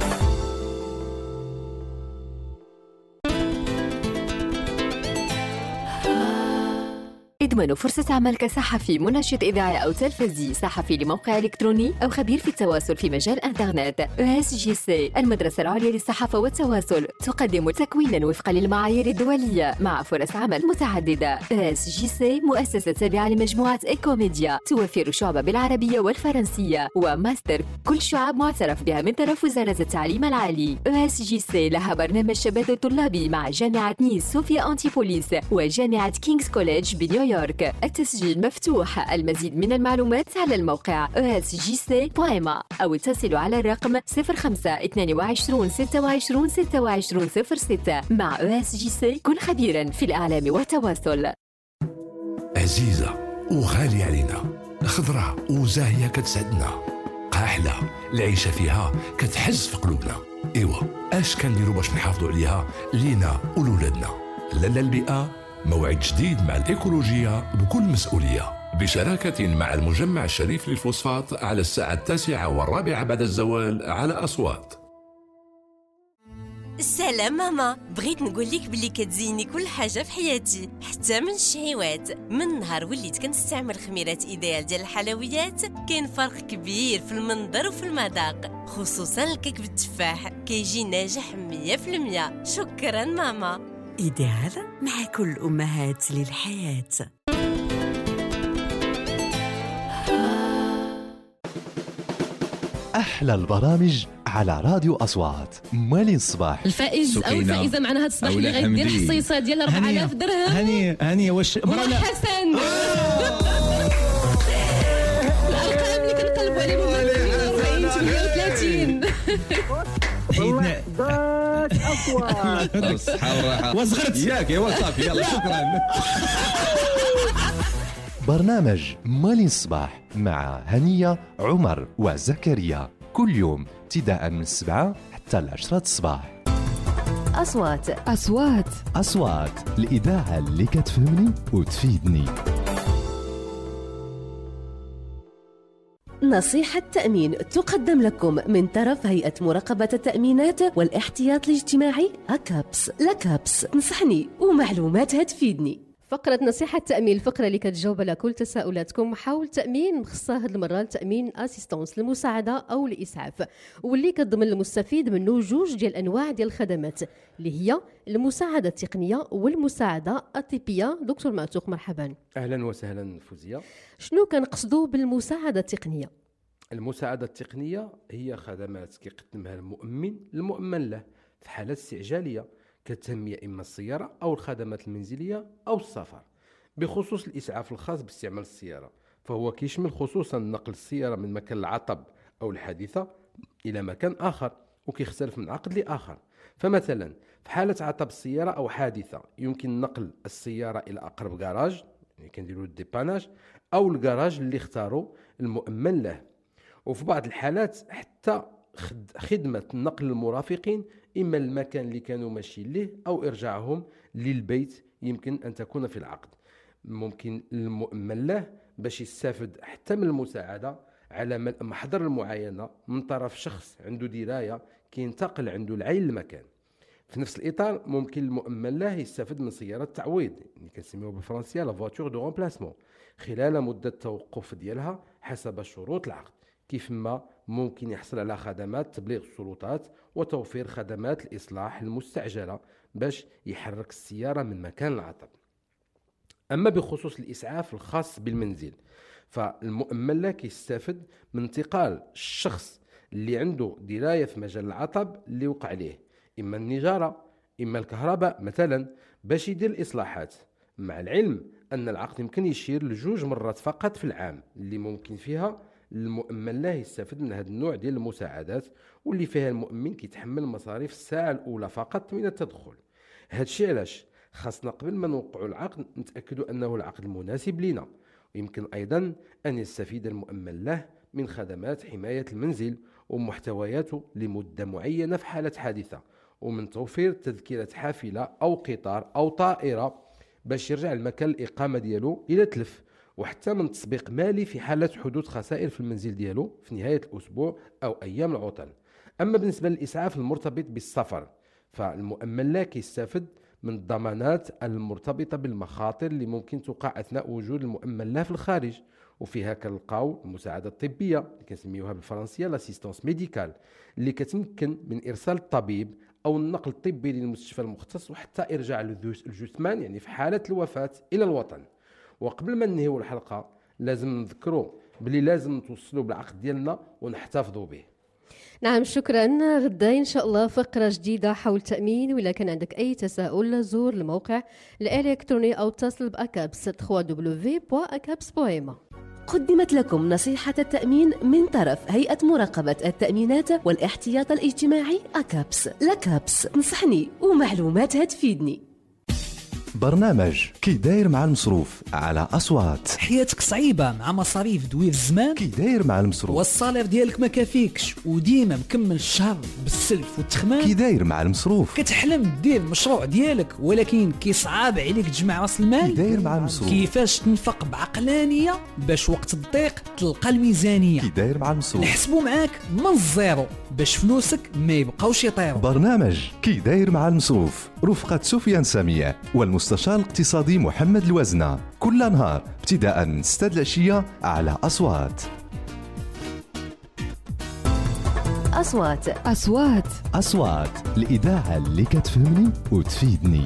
اضمنوا فرصة عمل كصحفي، منشط إذاعي أو تلفزي، صحفي لموقع إلكتروني أو خبير في التواصل في مجال الإنترنت. إو إس جي سي المدرسة العليا للصحافة والتواصل تقدم تكوينا وفقا للمعايير الدولية مع فرص عمل متعددة. إو إس جي سي مؤسسة تابعة لمجموعة إيكوميديا توفر شعبة بالعربية والفرنسية وماستر، كل شعب معترف بها من طرف وزارة التعليم العالي. إو إس جي سي لها برنامج شباب طلابي مع جامعة نيس صوفيا أنتيبوليس وجامعة كينغز كوليدج بنيويورك. التسجيل مفتوح. المزيد من المعلومات على الموقع او اس جي سي دوت ام أو اتصلوا على الرقم صفر خمسة اثنين وعشرين ستة وعشرين ستة وعشرين صفر ستة. مع او اس جي سي كن خبيرا في الإعلام والتواصل. عزيزة وغالية علينا، خضراء وزاهية كتسعدنا، قاحلة العيشة فيها كتحز في قلوبنا. إيوا اش كنديروا باش نحافظوا عليها لينا ولولادنا؟ لالا البيئة موعد جديد مع الإيكولوجية بكل مسؤولية، بشراكة مع المجمع الشريف للفوسفات على الساعة التاسعة والرابعة بعد الزوال على أصوات. السلام ماما، بغيت نقول لك بلي كتزيني كل حاجة في حياتي حتى من الشهيوات. من نهار وليت كنستعمل خميرات إيديال ديال الحلويات كاين فرق كبير في المنظر وفي المذاق، خصوصا الكيك بالتفاح كيجي ناجح مية في المية. شكرا ماما. إيديال مع كل أمهات للحياة. أحلى البرامج على راديو أصوات. مالين الصباح الفائز أو الفائزة معنا هذا الصباح اللي غيدير حصيصة ديال أربعة آلاف درهم. هانية هانية واش هو حسن. الأرقام اللي كنقلبوا عليهم أربعين ثمانية وثلاثين. حيدنا أصوات الصحة والراحة وصغرت ياك يا صافي يلا شكرا. برنامج مالين الصباح مع هنية عمر وزكريا كل يوم ابتداء من السبعة حتى العشرة الصباح. أصوات أصوات أصوات الإذاعة اللي كتفهمني وتفيدني. نصيحة تأمين تقدم لكم من طرف هيئة مراقبة التأمينات والاحتياط الاجتماعي أكابس. لكابس تنصحني ومعلومات هتفيدني. فقرة نصيحة تأمين، الفقرة اللي كتجاوب على كل تساؤلاتكم حول تأمين مخصصة هذه المرة لتأمين اسيستونس المساعدة أو الإسعاف، واللي كتضمن المستفيد منه جوج ديال أنواع ديال الخدمات اللي هي المساعدة التقنية والمساعدة الطبية. دكتور معتوق مرحبا. أهلا وسهلا فوزية. شنو كنقصدوا بالمساعدة التقنية؟ المساعدة التقنية هي خدمات كيقدمها المؤمن للمؤمن له في حالات استعجالية كتنمية إما السيارة أو الخدمات المنزلية أو السفر. بخصوص الإسعاف الخاص باستعمال السيارة فهو كيشمل خصوصا نقل السيارة من مكان العطب أو الحادثة إلى مكان آخر، وكيختلف من عقد لآخر. فمثلا في حالة عطب السيارة أو حادثة يمكن نقل السيارة إلى أقرب كراج، يعني كنديروا الديباناج، أو الكراج اللي اختاروا المؤمن له. وفي بعض الحالات حتى خدمة نقل المرافقين إما المكان اللي كانوا ماشيين له أو إرجاعهم للبيت يمكن أن تكون في العقد. ممكن المؤمن له باش يستافد حتى من المساعدة على محضر المعاينة من طرف شخص عنده دراية كينتقل عنده العين المكان. في نفس الإطار ممكن المؤمن له يستافد من سيارة تعويض اللي كنسميوها بالفرنسية لا فواتور دو رومبلاسمون خلال مدة التوقف ديالها حسب شروط العقد، كيف ما ممكن يحصل على خدمات تبليغ السلطات وتوفير خدمات الإصلاح المستعجلة باش يحرك السيارة من مكان العطب. أما بخصوص الإسعاف الخاص بالمنزل فالمؤمن له كيستافد من انتقال الشخص اللي عنده دراية في مجال العطب اللي وقع عليه إما النجارة إما الكهرباء مثلا باش يدير الإصلاحات، مع العلم أن العقد يمكن يشير لجوج مرات فقط في العام اللي ممكن فيها المؤمن له يستفيد من هذا النوع ديال المساعدات، واللي فيها المؤمن كيتحمل مصاريف الساعة الأولى فقط من التدخل. هذا الشيء علاش خاصنا قبل ما نوقعوا العقد نتأكدوا أنه العقد المناسب لنا. ويمكن أيضا أن يستفيد المؤمن له من خدمات حماية المنزل ومحتوياته لمدة معينة في حالة حادثة، ومن توفير تذكرة حافلة أو قطار أو طائرة باش يرجع المكان الإقامة ديالو إلى تلف، وحتى من تسبيق مالي في حالة حدوث خسائر في المنزل ديالو في نهاية الأسبوع أو أيام العطل. أما بالنسبة للإسعاف المرتبط بالسفر فالمؤمن له كيستافد من الضمانات المرتبطة بالمخاطر اللي ممكن توقع أثناء وجود المؤمن له في الخارج، وفيها كنلقاو المساعدة الطبية اللي كنسميوها بالفرنسية لاسيستونس ميديكال اللي كتمكن من إرسال الطبيب أو النقل الطبي للمستشفى المختص وحتى إرجاع الجثمان يعني في حالة الوفاة إلى الوطن. وقبل ما ننهيو الحلقة لازم نذكروا بلي لازم نتوصلوا بالعقد ديالنا ونحتفظوا به. نعم شكرا. غدا إن شاء الله فقرة جديدة حول التأمين، وإلا كان عندك أي تساؤل زور الموقع الإلكتروني أو اتصل بأكابس دبليو دبليو دبليو دوت أكابس دوت إم. قدمت لكم نصيحة التأمين من طرف هيئة مراقبة التأمينات والاحتياط الاجتماعي أكابس. لكابس تنصحني ومعلومات هتفيدني. برنامج كي داير مع المصروف على أصوات. حياتك صعيبة مع مصاريف دوير الزمان؟ كي داير مع المصروف والصالير ديالك ما كافيكش وديما مكمل الشهر بالسلف والتخمان؟ كي داير مع المصروف كتحلم دير المشروع ديالك ولكن كيصعب عليك تجمع راس المال؟ كي داير مع المصروف كيفاش تنفق بعقلانية باش وقت الضيق تلقى الميزانية؟ كي داير مع المصروف نحسبوا معاك من الزيرو باش فلوسك ما يبقاوش يطيروا. برنامج كي داير مع المصروف رفقة سفيان سامية والمستشار الاقتصادي محمد الوزنة، كل نهار ابتداء من ستة العشية على أصوات. أصوات أصوات أصوات الإذاعة اللي كتفهمني وتفيدني.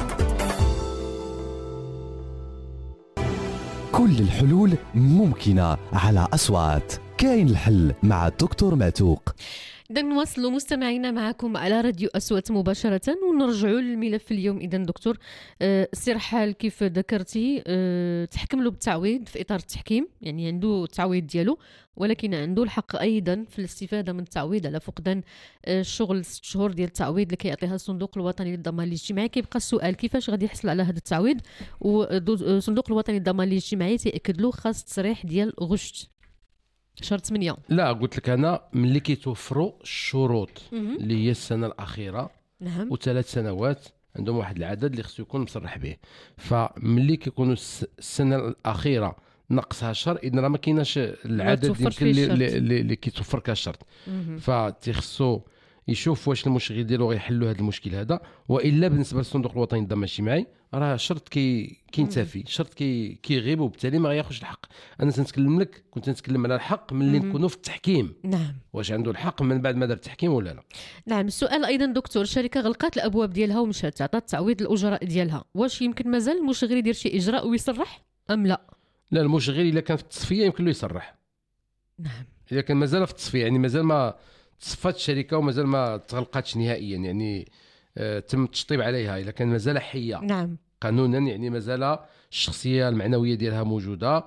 كل الحلول ممكنة على أصوات. كاين الحل مع الدكتور معتوق. إذا نواصلوا مستمعينا معكم على راديو أصوات مباشرة ونرجعوا للملف اليوم. إذا دكتور أه سير حال كيف ذكرتي أه تحكم له بالتعويض في إطار التحكيم، يعني عنده التعويض ديالو ولكن عنده الحق أيضا في الاستفادة من التعويض على فقدان أه الشغل ست شهور ديال التعويض اللي كيعطيها الصندوق الوطني للضمان الاجتماعي. كيبقى السؤال كيفاش غادي يحصل على هذا التعويض، والصندوق الوطني للضمان الاجتماعي تأكد له خاص تصريح ديال غشت شهر ثمانية. لا قلت لك انا ملي كيتوفروا الشروط اللي هي السنه الاخيره نعم وثلاث سنوات عندهم واحد العدد اللي خصو يكون مصرح به، فملي كيكونوا السنه الاخيره نقصها الشهر اذا راه ما كايناش العدد يمكن اللي اللي كيتوفر كشرط. فتيخصو يشوف واش المشغل ديالو غيحلوا هذا المشكل هذا، والا بالنسبه للصندوق الوطني للضمان الاجتماعي راه شرط كي كينتفي، شرط كي كيغيب وبالتالي ما غياخذش الحق. انا تنتكلم لك كنت نتكلم على الحق ملي نكونوا في التحكيم. نعم. واش عنده الحق من بعد ما دار التحكيم ولا لا؟ نعم. السؤال ايضا دكتور، الشركه غلقات الابواب ديالها ومشات عطات تعويض الاجراء ديالها، واش يمكن مازال المشغل يدير شي اجراء ويصرح ام لا؟ لا، المشغل الا كان في التصفيه يمكن له يصرح. نعم. اذا كان مازال في التصفيه يعني مازال ما تصفات الشركه ومازال ما تغلقاتش نهائيا، يعني آه تم التشطيب عليها، اذا كان مازال حيه نعم قانونا، يعني مازال الشخصيه المعنويه ديالها موجوده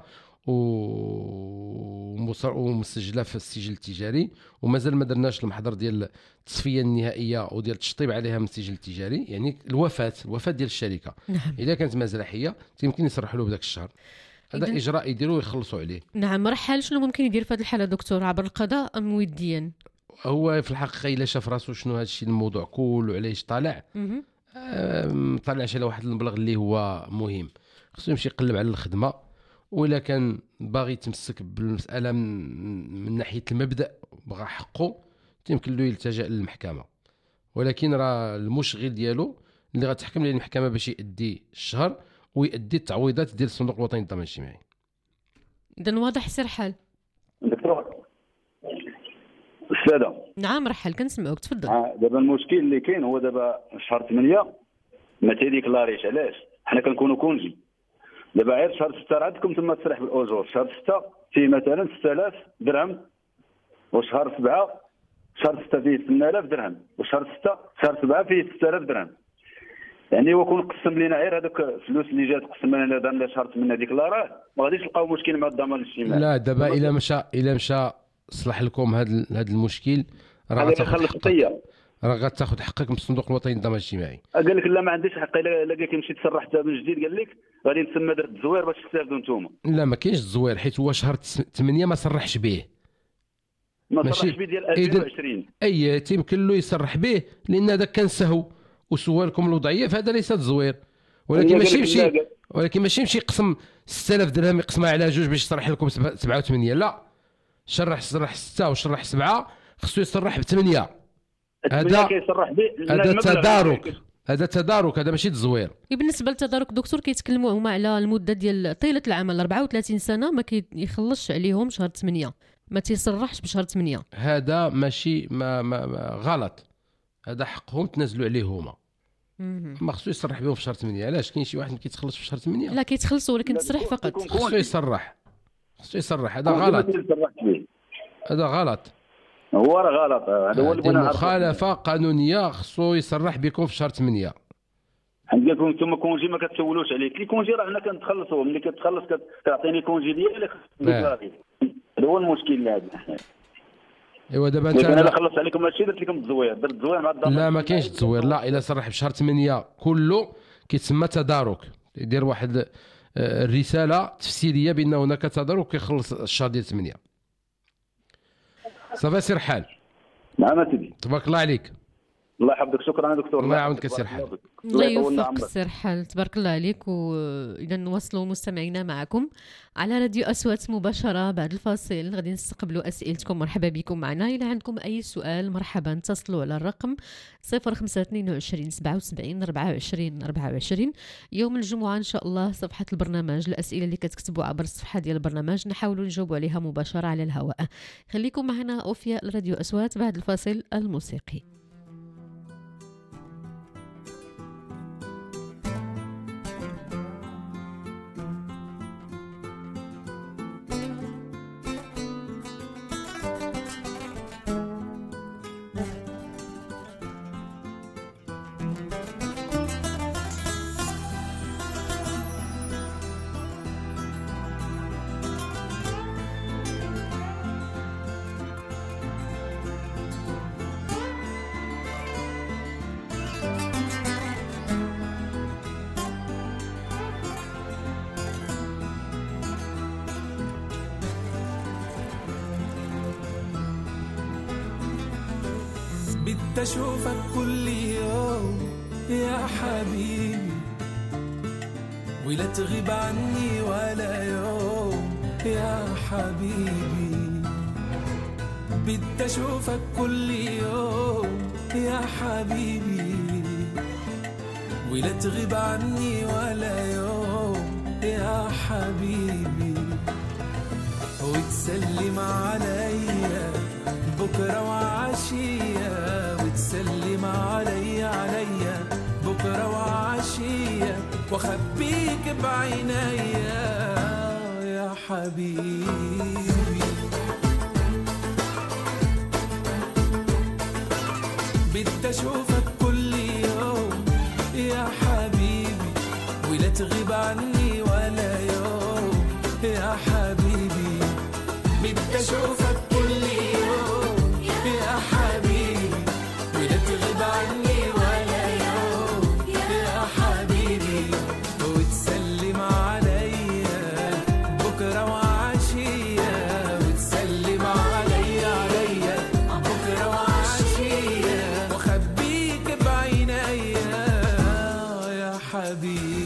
ومسجله في السجل التجاري، ومازال ما درناش المحضر ديال التصفيه النهائيه وديال التشطيب عليها من السجل التجاري، يعني الوفاه الوفاه ديال الشركه. نعم. اذا كانت مازال حيه يمكن يصرحوا له بداك الشهر، هذا إذن... اجراء يديروه ويخلصوا عليه. نعم. مرحل شنو ممكن يدير في هذه الحاله دكتور، عبر القضاء ام وديا؟ هو في الحقيقه الا شاف راسو شنو هذا الشيء الموضوع كله علاش طالع، ما طالعش على واحد المبلغ اللي هو مهم، خصو يمشي يقلب على الخدمه، وإلا كان باغي يتمسك بالمساله من, من ناحيه المبدا بغى حقه يمكن له يلتجأ للمحكمه، ولكن راه المشغل ديالو اللي غتحكم ليه المحكمه باش يؤدي الشهر ويؤدي التعويضات ديال الصندوق الوطني للضمان الاجتماعي. اذا واضح سير حال دكتور السادة. نعم مرحل كنسمعوك تفضل. آه دابا المشكل اللي كاين هو دابا شهر ثمانية ما تيديكلاريش، علاش؟ حنا كنكونوا كونجي دابا غير شهر ستة راه عندكم تما تصريح بالاجور، شهر ستة فيه مثلا ستة آلاف درهم، وشهر سبعة شهر ستة فيه ثمانية آلاف درهم، وشهر ستة شهر سبعة فيه ستة آلاف درهم، يعني هو كون قسم لينا غير هذوك الفلوس اللي جات قسم لنا درنا شهر ثمانية ديكلاراه ما غاديش نلقاو مشكل مع الضمان الاجتماعي. لا دابا الا مشى الا مشى صلح لكم هذا هذا المشكل راه غتاخذ حقك، راه غتاخذ حقك من الصندوق الوطني للضمان الاجتماعي. قال لك لا ما عنديش حق، الا قال لك مشيت تصرح حتى من جديد قال لك غادي نتسمى درت التزوير باش تستافدوا نتوما. لا ما كاينش التزوير، حيت هو شهر ثمانية ما صرحش به، ما صرحش به ديال ألفين وعشرين. اي يمكن له يصرح به لان هذا كان سهو وسوالكم الوضعيه، فهذا ليس تزوير، ولكن ماشي يمشي ولكن ماشي يمشي يقسم ستة آلاف درهم يقسمها على جوج باش يصرح لكم سبعة وثمانية. لا، شرح صرح ستة وشرح سبعة، خصو يصرح بثمانية. هذا هذا تدارك، هذا تدارك، هذا ماشي تزوير. بالنسبه للتدارك دكتور كيتكلموا هما على المده ديال طيله العمل أربعة وثلاثين سنه ما كيخلصش عليهم شهر ثمانية، ما تيصرحش بشهر ثمانية. هذا ماشي ما, ما, ما غلط، هذا حقهم تنازلوا عليه هما، ما خصو يصرح بهم في شهر ثمانية. علاش؟ كاين شي واحد ما كيتخلص في شهر ثمانية؟ لا كيتخلصوا ولكن تصريح فقط. خصو يصرح، خصو يصرح، هذا غلط، هذا غلط، هو راه غلط، هذا هو اللي بغينا نعرفو. مخالفه قانونيه، خصو يصرح بكم في شهر ثمانية. حيت لكم نتوما كونجي ما كتسولوش عليه، كي كونجي راه حنا كنتخلصوا، ملي كتخلص كتعطيني كونجي ديالك ديكلاري، هذا هو المشكل اللي عندنا. ايوا دابا انت انا خلصت عليكم هادشي درت لكم التزوير، درت التزوير مع الضمان. لا ما كاينش التزوير، لا الا صرح بشهر ثمانية كله كيتسمى تدارك، يدير واحد الرساله تفسيريه بان هناك تدارك كيخلص الشهر ديال ثمانية. صافي سير حال. نعم سيدي تبارك الله عليك. الله يحفظك، شكرا دكتور. الله يعاونك سير حال. الله يوفقك سير حال، تبارك الله عليك. واذا نواصلوا مستمعينا معكم على راديو أصوات مباشره بعد الفاصل، غادي نستقبلوا اسئلتكم. مرحبا بكم معنا، الى عندكم اي سؤال مرحبا اتصلوا على الرقم صفر خمسة اثنين وعشرين سبعة وسبعين أربعة وعشرين أربعة وعشرين. يوم الجمعه ان شاء الله صفحه البرنامج، الاسئله اللي كتكتبوا عبر الصفحه ديال البرنامج نحاولوا نجاوبوا عليها مباشره على الهواء. خليكم معنا اوفياء راديو أصوات بعد الفاصل الموسيقي. بدي أشوفك كل يوم يا حبيبي، ولا تغيب عني ولا يوم، يا حبيبي. بدي اشوفك كل يوم يا حبيبي، ولا تغيب عني ولا يوم يا حبيبي، وتسلم عليا بكرة وعشية، وتسلم عليا عليا بكرة وعشية، وخبيك بعينيا يا حبيبي. بدي اشوفك كل يوم يا حبيبي، ولا تغيب عني ولا يوم يا حبيبي. بدي اشوفك كل يوم يا حبيبي، ولا تغيب عني ولا يوم يا حبيبي، وتسلم عليا بكرة وعشية، وتسلم عليا عليا بكرة وعشية، وخبيك بعينيا يا حبيبي.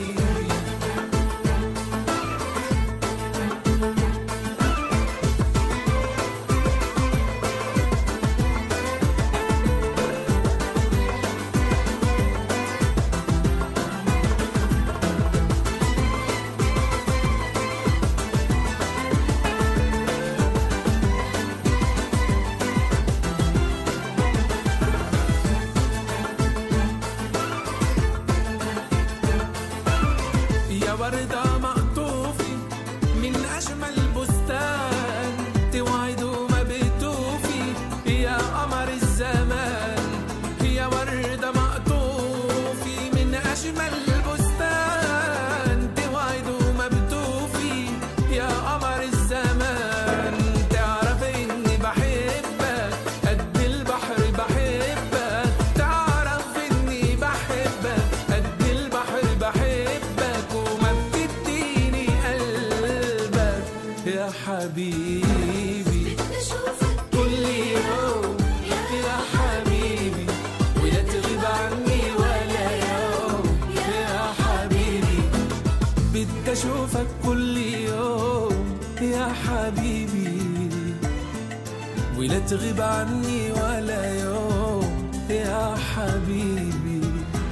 يا وردة مقطوفي من أجمل بستان، توعد وما بتوفي يا قمر الزمان. يا وردة مقطوفي من أجمل بستان، توعد وما بتوفي يا قمر الزمان. تعرف إني بحبك قد البحر بحبك، تعرف إني بحبك قد البحر بحبك، وما بتديني قلبك يا حبيبي. بدي اشوفك كل يوم يا حبيبي، ولا تغيب عني ولا يوم يا حبيبي. بدي اشوفك كل يوم يا حبيبي، ولا تغيب عني ولا يوم يا حبيبي.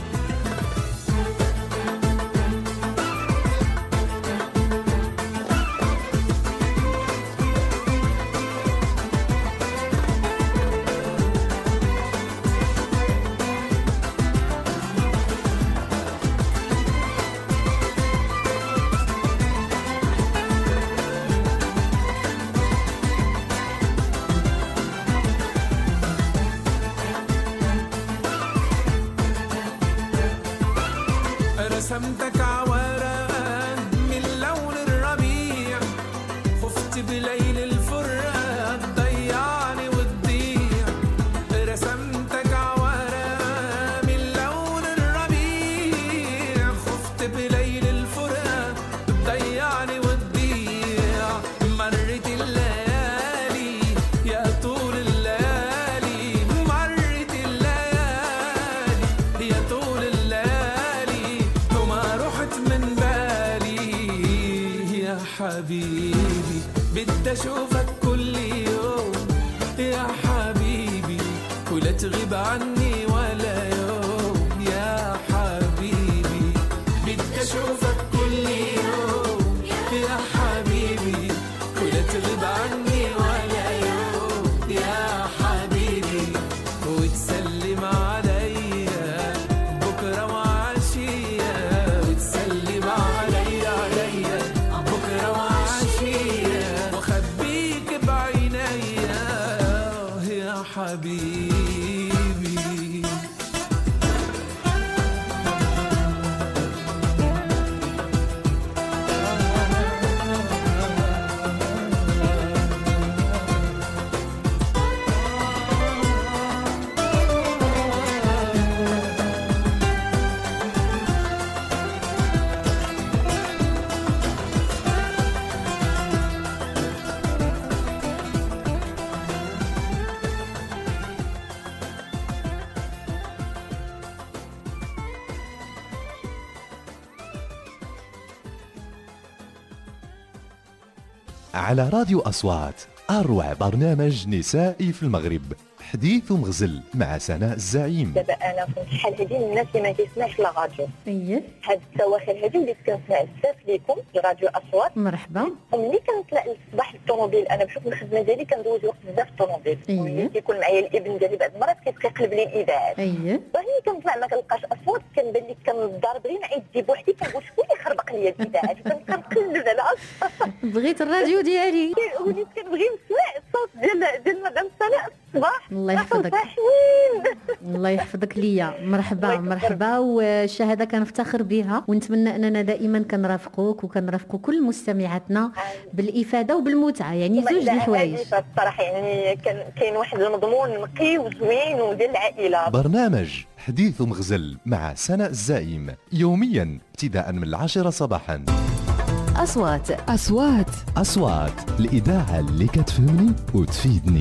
رسمتك عورقة من لون الربيع، خفت بليل الفرقة تضيعني وتضيع. رسمتك عورقة من لون الربيع، خفت بليل الفرقة تضيعني وتضيع. مرت الليالي يا طول الليالي، مرت الليالي يا طول الليالي، وما رحت من بالي يا حبيبي. بدي اشوفك كل يوم يا حبيبي، ولا تغيب عني ولا يوم يا حبيبي. بدي اشوفك كل يوم يا حبيبي، ولا تغيب عني ولا يوم يا حبيبي، وتسلم عليا بكرة وعشية، وتسلم عليا عليا بكرة وعشية، وخبيك بعينيا يا حبيبي. على راديو أصوات، أروع برنامج نسائي في المغرب، حديث ومغزل مع سناء الزعيم. دابا انا في شحال هذه الناس اللي ما كيسمعش لا راديو. اييه هاد السواخر هذه اللي كنسمع بزاف ليكم في راديو اصوات. مرحبا. وملي كنطلع للصباح الطوموبيل، انا بحكم الخدمه ديالي كندوز وقت بزاف في الطوموبيل. أيه. كيكون معايا الابن ديالي بعض المرات كيبقى يقلب لي الاذاعات. اييه وهي كنطلع ما كنلقاش اصوات، كنبان لي كنضرب غير نعيد بوحدي، كنقول شكون اللي خربق لي الاذاعات، كنبقى نقلب على اصوات. بغيت الراديو ديالي وليت كنبغي نسمع الصوت ديال ديال مدام سناء الصباح. الله يحفظك. الله يحفظك ليا. مرحبا مرحبا، والشهاده كنفتخر بها، ونتمنى اننا دائما كنرافقوك وكنرافقوا كل مستمعاتنا بالافاده وبالمتعه، يعني زوج الحوايج الصراحه. يعني كاين واحد المضمون نقي وزوين وديال العائله. برنامج حديث ومغزل مع سناء الزعيم يوميا ابتداء من العاشرة صباحا. أصوات أصوات أصوات، الإذاعة اللي كتفهمني وتفيدني.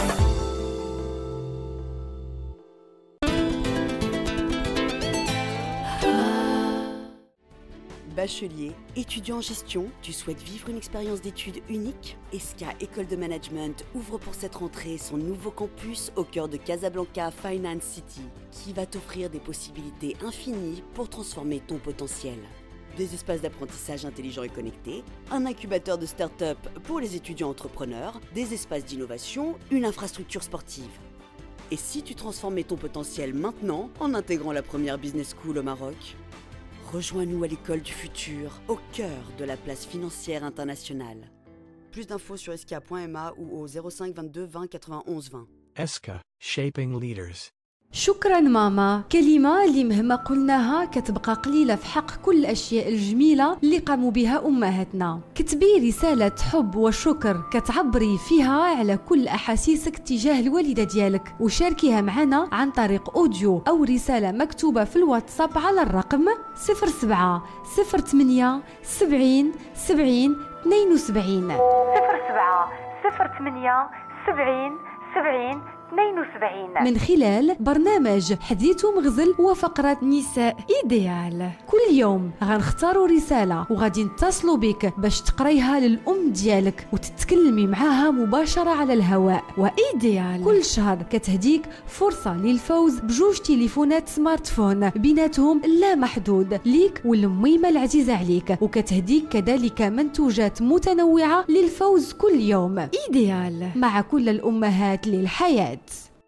Bachelier, étudiant en gestion, tu souhaites vivre une expérience d'études unique? E S C A École de Management ouvre pour cette rentrée son nouveau campus au cœur de Casablanca Finance City, qui va t'offrir des possibilités infinies pour transformer ton potentiel. Des espaces d'apprentissage intelligents et connectés, un incubateur de start-up pour les étudiants entrepreneurs, des espaces d'innovation, une infrastructure sportive. Et si tu transformais ton potentiel maintenant en intégrant la première business school au Maroc? Rejoins-nous à l'école du futur, au cœur de la place financière internationale. Plus d'infos sur s k a point m a ou au zéro cinq vingt-deux vingt quatre-vingt-onze vingt. S K A, Shaping Leaders. شكرا ماما، كلمة اللي مهما قلناها كتبقى قليلة في حق كل الأشياء الجميلة اللي قاموا بها أمهاتنا. كتبي رسالة حب وشكر كتعبري فيها على كل أحاسيسك تجاه الوالدة ديالك، وشاركيها معنا عن طريق أوديو أو رسالة مكتوبة في الواتساب على الرقم صفر سبعة صفر ثمانية سبعين سبعين اثنين وسبعين صفر سبعة صفر ثمانية سبعين سبعين اثنين وسبعين، من خلال برنامج حديث ومغزل وفقرة نساء إيديال. كل يوم غنختاروا رسالة وغادي نتصلوا بك باش تقريها للأم ديالك وتتكلمي معاها مباشرة على الهواء. وإيديال كل شهر كتهديك فرصة للفوز بجوج تليفونات سمارت فون بيناتهم لا محدود ليك والميمة العزيزة عليك، وكتهديك كذلك منتوجات متنوعة للفوز كل يوم. إيديال مع كل الأمهات للحياة.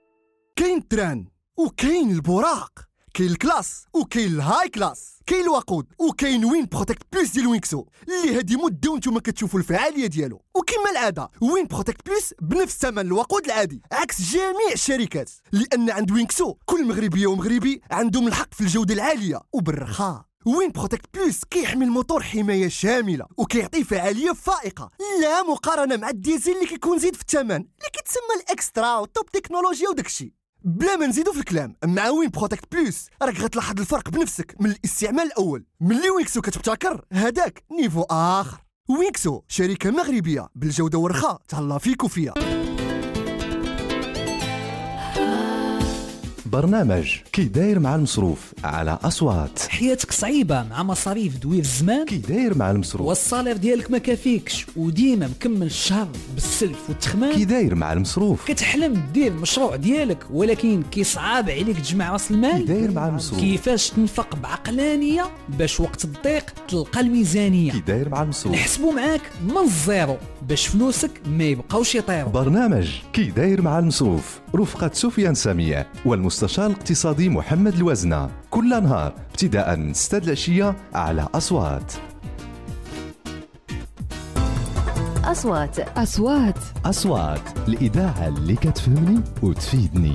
كاين التران وكاين البراق، كاين الكلاس وكاين الهاي كلاس، كاين الوقود وكاين وين بروتكت بلس ديال وينكسو اللي هادي مده وانتم كتشوفوا الفعاليه ديالو. وكما العاده وين بروتكت بلس بنفس ثمن الوقود العادي عكس جميع الشركات، لان عند وينكسو كل مغربيه ومغربي عندهم الحق في الجوده العاليه وبالرخاء. وين بروتكت بلس كيحمي الموتور حمايه شامله وكيعطي فعاليه فائقه لا مقارنه مع الديزل اللي كيكون زيد في الثمن اللي كيتسمى الاكسترا والتوب تكنولوجيا وداكشي. بلا ما نزيدو في الكلام، مع وين بروتكت بلس راك غتلاحظ الفرق بنفسك من الاستعمال الاول. ملي وينكسو كتبتكر هداك نيفو اخر. وينكسو شركه مغربيه بالجوده والرخاء، تهلا فيك وفيا. برنامج كي داير مع المصروف على أصوات. حياتك صعيبة مع مصاريف دوير الزمان؟ كي داير مع المصروف والصالير ديالك ما كافيكش وديما مكمل الشهر بالسلف والتخمان؟ كي داير مع المصروف كتحلم دير المشروع ديالك ولكن كيصعب عليك تجمع راس المال؟ كي داير مع المصروف كيفاش تنفق بعقلانية باش وقت الضيق تلقى الميزانية؟ كي داير مع المصروف نحسبوا معاك من الزيرو باش فلوسك ما يبقاوش يطيروا. برنامج كي داير مع المصروف رفقة سفيان سامية والمستشار الاقتصادي محمد الوزنة، كل نهار ابتداء من ستة العشية على أصوات. أصوات أصوات أصوات، الإذاعة اللي كتفهمني وتفيدني.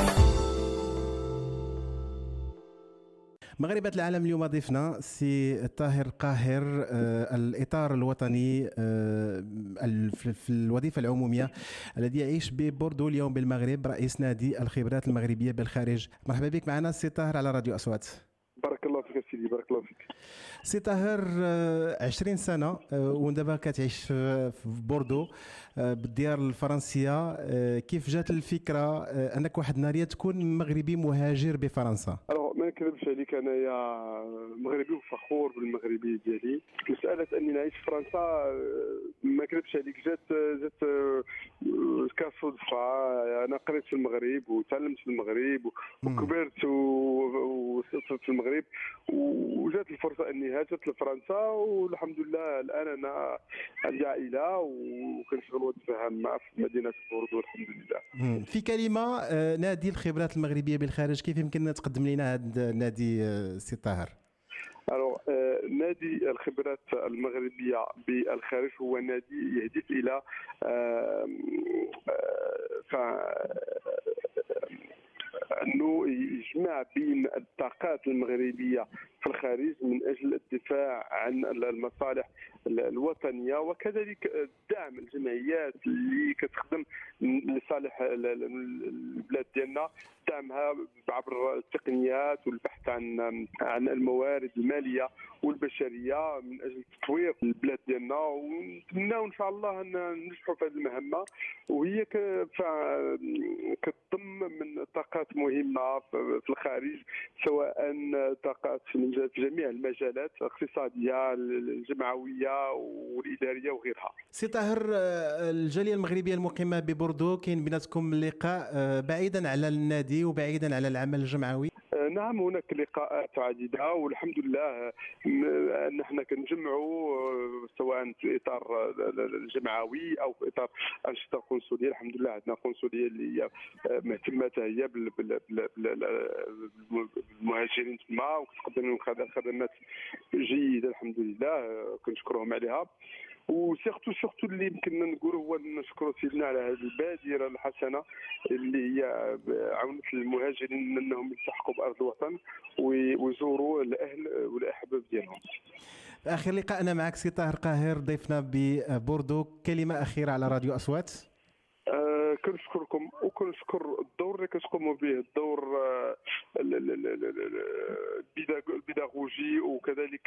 مغربة العالم اليوم ضيفنا سي طاهر قاهر، آه الإطار الوطني آه في الوظيفة العمومية الذي يعيش ببوردو اليوم بالمغرب، رئيس نادي الخبرات المغربية بالخارج. مرحبا بك معنا سي طاهر على راديو أصوات. بارك الله فيك سيدي، بارك الله فيك. سي طاهر، عشرين سنة ودابا كتعيش في بوردو بالديار الفرنسية، كيف جات الفكرة أنك واحد النهار تكون مغربي مهاجر بفرنسا؟ ما نكذبش عليك انايا مغربي وفخور بالمغربيه ديالي. مساله اني نعيش في فرنسا ما نكذبش عليك جات جات كصدفه. انا قريت في المغرب وتعلمت في المغرب وكبرت في المغرب وجات الفرصه اني هاجرت لفرنسا والحمد لله الان انا عندي عائله وكنشغل وظيفه هامه في مدينه بوردو الحمد لله. في كلمه نادي الخبرات المغربيه بالخارج، كيف يمكن تقدم لنا هذا النادي سي طاهر؟ الو نادي الخبرات المغربيه بالخارج هو نادي يهدف الى انه يجمع بين الطاقات المغربيه في الخارج من اجل الدفاع عن المصالح الوطنيه وكذلك دعم الجمعيات اللي كتخدم لصالح البلاد ديالنا، دعمها عبر التقنيات والبحث عن عن الموارد الماليه والبشريه من اجل تطوير البلاد ديالنا، ونتمناو ان شاء الله ان ننجحوا في هذه المهمه وهي كتضم من طاقات مهمه في الخارج، سواء طاقات في جميع المجالات الاقتصاديه الجمعويه والاداريه وغيرها. سي طاهر، الجاليه المغربيه المقيمه ببوردو كاين بيناتكم لقاء بعيدا على النادي وبعيدا على العمل الجمعوي؟ نعم، هناك لقاءات عديده والحمد لله نحن كنجمعوا سواء في اطار الجمعوي او في اطار انشطه القنصليه. الحمد لله عندنا قنصليه اللي هي مهتمه هي بالمهاجرين تما وكتقدم لهم خدمات جيده الحمد لله كنشكرهم عليها. وسيرتو سيرتو اللي يمكننا نقول هو نشكر سيدنا على هذه البادره الحسنه اللي هي عاونت المهاجرين انهم يلتحقوا بارض الوطن ويزوروا الاهل والاحباب ديالهم. اخر لقاءنا معك سي طاهر قاهر ضيفنا ببوردو، كلمه اخيره على راديو اصوات. أه كنشكركم وكنشكر الدور اللي كتقوموا به، الدور البيداغوجي وكذلك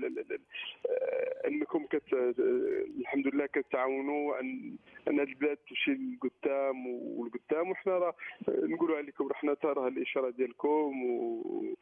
انكم كت الحمد لله كتعاونوا ان ان هذه البلاد تمشي للقدام والقدام، وحنا راه نقولوا عليكم رحنا ترى الاشاره ديالكم و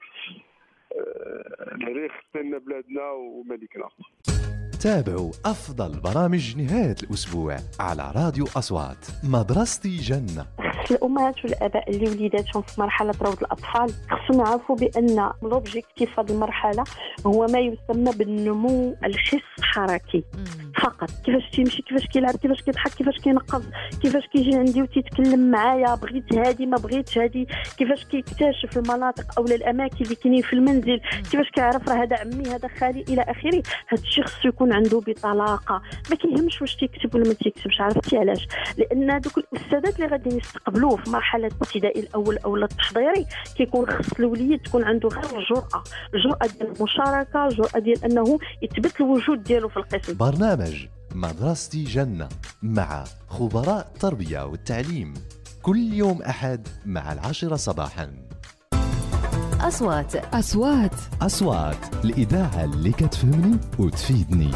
الريخ لنا بلادنا وملكنا. تابعوا أفضل برامج نهاية الأسبوع على راديو أصوات. مدرستي جنة. الأمهات والآباء اللي وليداتهم في مرحلة روض الأطفال خصهم يعرفوا بأن لوبجيكتيف هذه المرحلة هو ما يسمى بالنمو الحس الحركي فقط. كيفاش تيمشي، كيفاش كيلعب، كيفاش كيضحك، كيفاش كينقص، كيفاش كيجي عندي وتيتكلم معايا، بغيت هادي ما بغيتش هادي، كيفاش كيكتشف المناطق أو الأماكن اللي كاينين في المنزل، كيفاش كيعرف راه هذا عمي هذا خالي إلى آخره. هذا الشيء خصو يكون عنده بطلاقه، ما كيهمش واش تيكتب ولا ما تيكتبش. عرفتي علاش؟ لان دوك الاستاذات اللي غادي يستقبلوه في مرحله الابتدائي الاول او التحضيري كيكون خص الوليد تكون عنده غير الجرأه، الجرأه ديال المشاركه، الجرأه ديال انه يثبت الوجود ديالو في القسم. برنامج مدرستي جنة مع خبراء التربيه والتعليم كل يوم احد مع العاشره صباحا. أصوات أصوات أصوات الإذاعة اللي كتفهمني وتفيدني.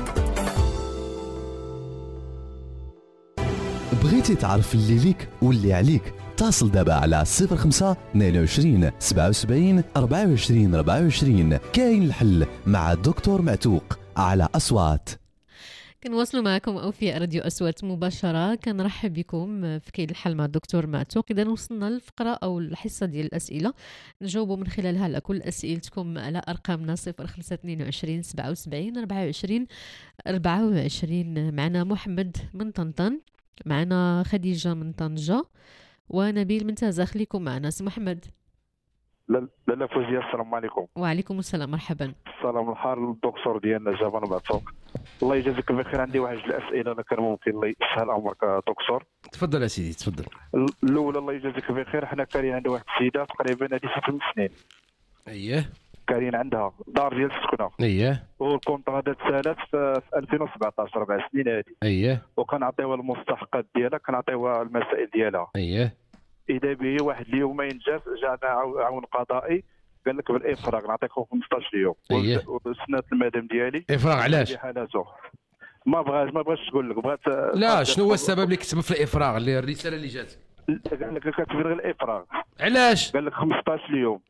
بغيتي تعرف اللي ليك واللي عليك؟ اتصل دابا على صفر خمسة اثنين وعشرين سبعة وسبعين أربعة وعشرين أربعة وعشرين. كاين الحل مع الدكتور معتوق على أصوات. كنواصلوا معكم أوفياء راديو أصوات مباشرة. كنرحب بكم في كاين الحل مع الدكتور معتوق. إذا وصلنا للفقرة أو الحصة ديال الأسئلة نجاوبوا من خلالها على كل أسئلتكم على أرقامنا صفر خمسة اثنين وعشرين سبعة وسبعين أربعة وعشرين أربعة وعشرين. معنا محمد من طنطان، معنا خديجة من طنجة، ونبيل من تازا. خليكم معنا سي محمد. لاله فوزيه، السلام عليكم. وعليكم السلام، مرحبا. السلام الحار للدكتور ديالنا جابان معتوق، الله يجازيك بخير. عندي واحد الاسئله انا كان ممكن الله يسهل امرك دكتور. تفضل يا سيدي تفضل. الاولى الله يجازيك بخير، حنا كارين عندنا واحد السيده تقريبا هذه ست سنين. اييه كارين عندها دار ديال السكنه. اييه والكونطرا هذا تسالات في ألفين وسبعطاش، اربع سنين هذه. اييه وكنعطيوها المستحقات ديالها، كنعطيوها المسائل ديالها. اييه اذا به واحد اليومين جات جانا عون قضائي قال لك بالافراغ نعطيكم خمسطاش يوم. اييه وسنات المدام ديالي. افراغ علاش؟ حالته ما بغاش ما بغاش تقول لك، بغات. لا شنو هو السبب اللي كتب في الافراغ اللي الرساله اللي جات؟ قال لك كتبغي غير الافراغ. علاش؟ قال لك خمسطاش يوم.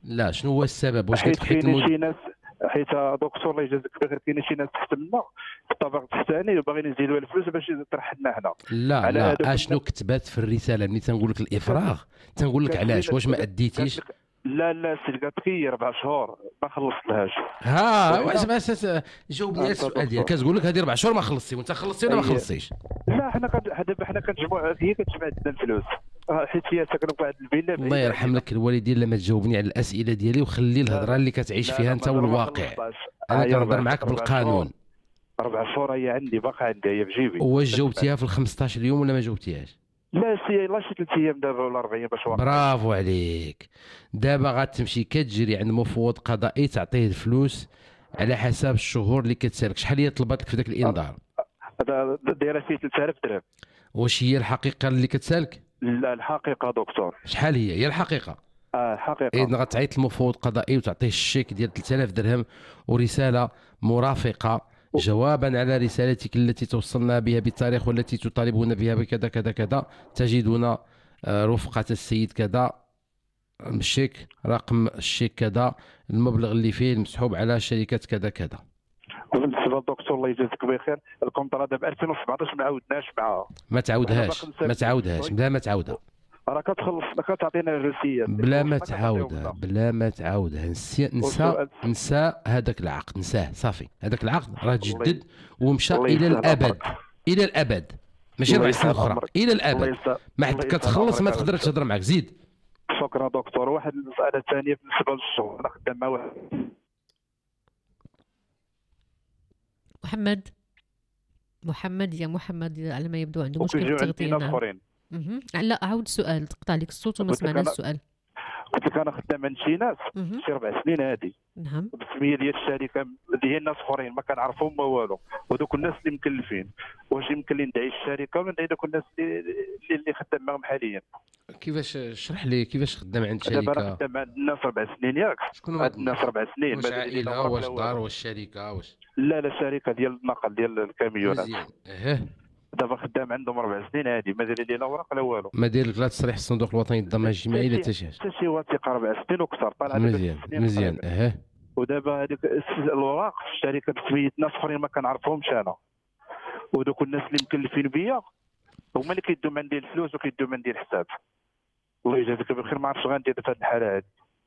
لا شنو هو السبب؟ واش حيت حيت كاين المد... شي ناس حيت دكتور الله يجازيك بخير كاين شي ناس تحت منا في الطبق التحتاني باغيين يزيدوا الفلوس باش ترحلنا حنا. لا لا اشنو كتبات في الرساله ملي تنقول لك الافراغ تنقول لك علاش واش ما اديتيش؟ لا لا سير قالت لي اربع شهور ما خلصتلهاش. ها واش باش جاوبني على السؤال ديالك كتقول لك هذه اربع شهور ما خلصتي وانت خلصتي ولا ما خلصتيش؟ لا حنا دابا حنا كنجمعوا هي كتجمع عندنا الفلوس حيت هي ساكنه في واحد الفيلا. الله يرحم لك الوالدين لما تجاوبني على الاسئله ديالي وخلي الهضره اللي كتعيش فيها انت والواقع. انا كنهضر معاك بالقانون. اربع شهور هي عندي باقا عندي هي في جيبي. واش جاوبتيها في ال خمسطاش يوم ولا ما جاوبتيهاش؟ لا سي لا شي ثلاث ايام دابا ولا أربعين باش واقع. برافو عليك. دابا غتمشي كتجري عند مفوض قضائي تعطيه الفلوس على حساب الشهور اللي كتسالك. شحال هي طلبات لك في ذاك الانذار؟ هذا دايره فيه ثلاثة آلاف درهم. واش هي الحقيقه اللي كتسالك؟ لا الحقيقه دكتور. شحال هي؟ هي الحقيقه. اه الحقيقه. اذا غتعيط للمفوض القضائي وتعطيه الشيك ديال ثلاثة آلاف درهم ورساله مرافقه جوابا على رسالتك التي توصلنا بها بالتاريخ والتي تطالبون بها بكذا كذا كذا. تجدون رفقة السيد كذا، الشيك رقم الشيك كذا، المبلغ اللي فيه مسحوب على شركة كذا كذا. بالنسبه للدكتور الله يجازيك بخير الكونطرا دابا ألفين وسبعطاش ما عاودناش معاها. ما تعاودهاش ما تعاودهاش بلا ما تعاودها. راه كتخلص كتعطينا الرسيه بلا ما تعاودها بلا ما تعاودها. نسى نسى نسى هذاك العقد نساه صافي. هذاك العقد راه تجدد ومشى الى الابد الى الابد ماشي ربع سنين اخرى الى الابد. ما حد كتخلص ما تقدرش تهضر معك. زيد. شكرا دكتور. واحد المساله ثانيه بالنسبه للشغل انا خدام مع واحد محمد محمد يا محمد على ما يبدو عنده مشكل في التغطيه. نعم. لا عاود السؤال تقطع لك الصوت وما سمعناش السؤال. قلت لك انا خدام عند شي ناس شي ربع سنين هادي. نعم. بالسميه ديال الشركه اللي هي الناس اخرين ما كنعرفهم ما والو ودوك الناس اللي مكلفين. واش يمكن لي ندعي الشركه ولا ندعي دوك الناس اللي اللي خدام معاهم حاليا؟ كيفاش اشرح لي كيفاش خدام عند شركه؟ دابا انا خدام عند الناس ربع سنين ياك. شكون هاد الناس ربع سنين؟ واش عائله واش دار واش شركه واش؟ لا لا شركه ديال النقل ديال الكاميونات. مزيان. اها دابا خدام عندهم ربع سنين هادي ما داير لي لا اوراق لا والو. ما داير لك لا تصريح الصندوق الوطني للضمان الاجتماعي لا حتى شي حاجه. حتى شي وثيقه ربع سنين وكثر طالع. مزيان مزيان. اها. ودابا هذيك الاوراق في الشركه بسميه ناس اخرين ما كنعرفهمش انا. ودوك الناس اللي مكلفين بيا هما اللي كيدوا من عندي الفلوس وكيدوا من عندي الحساب. الله يجازيك بخير. ما عرفتش غندير في هذه الحاله هذه.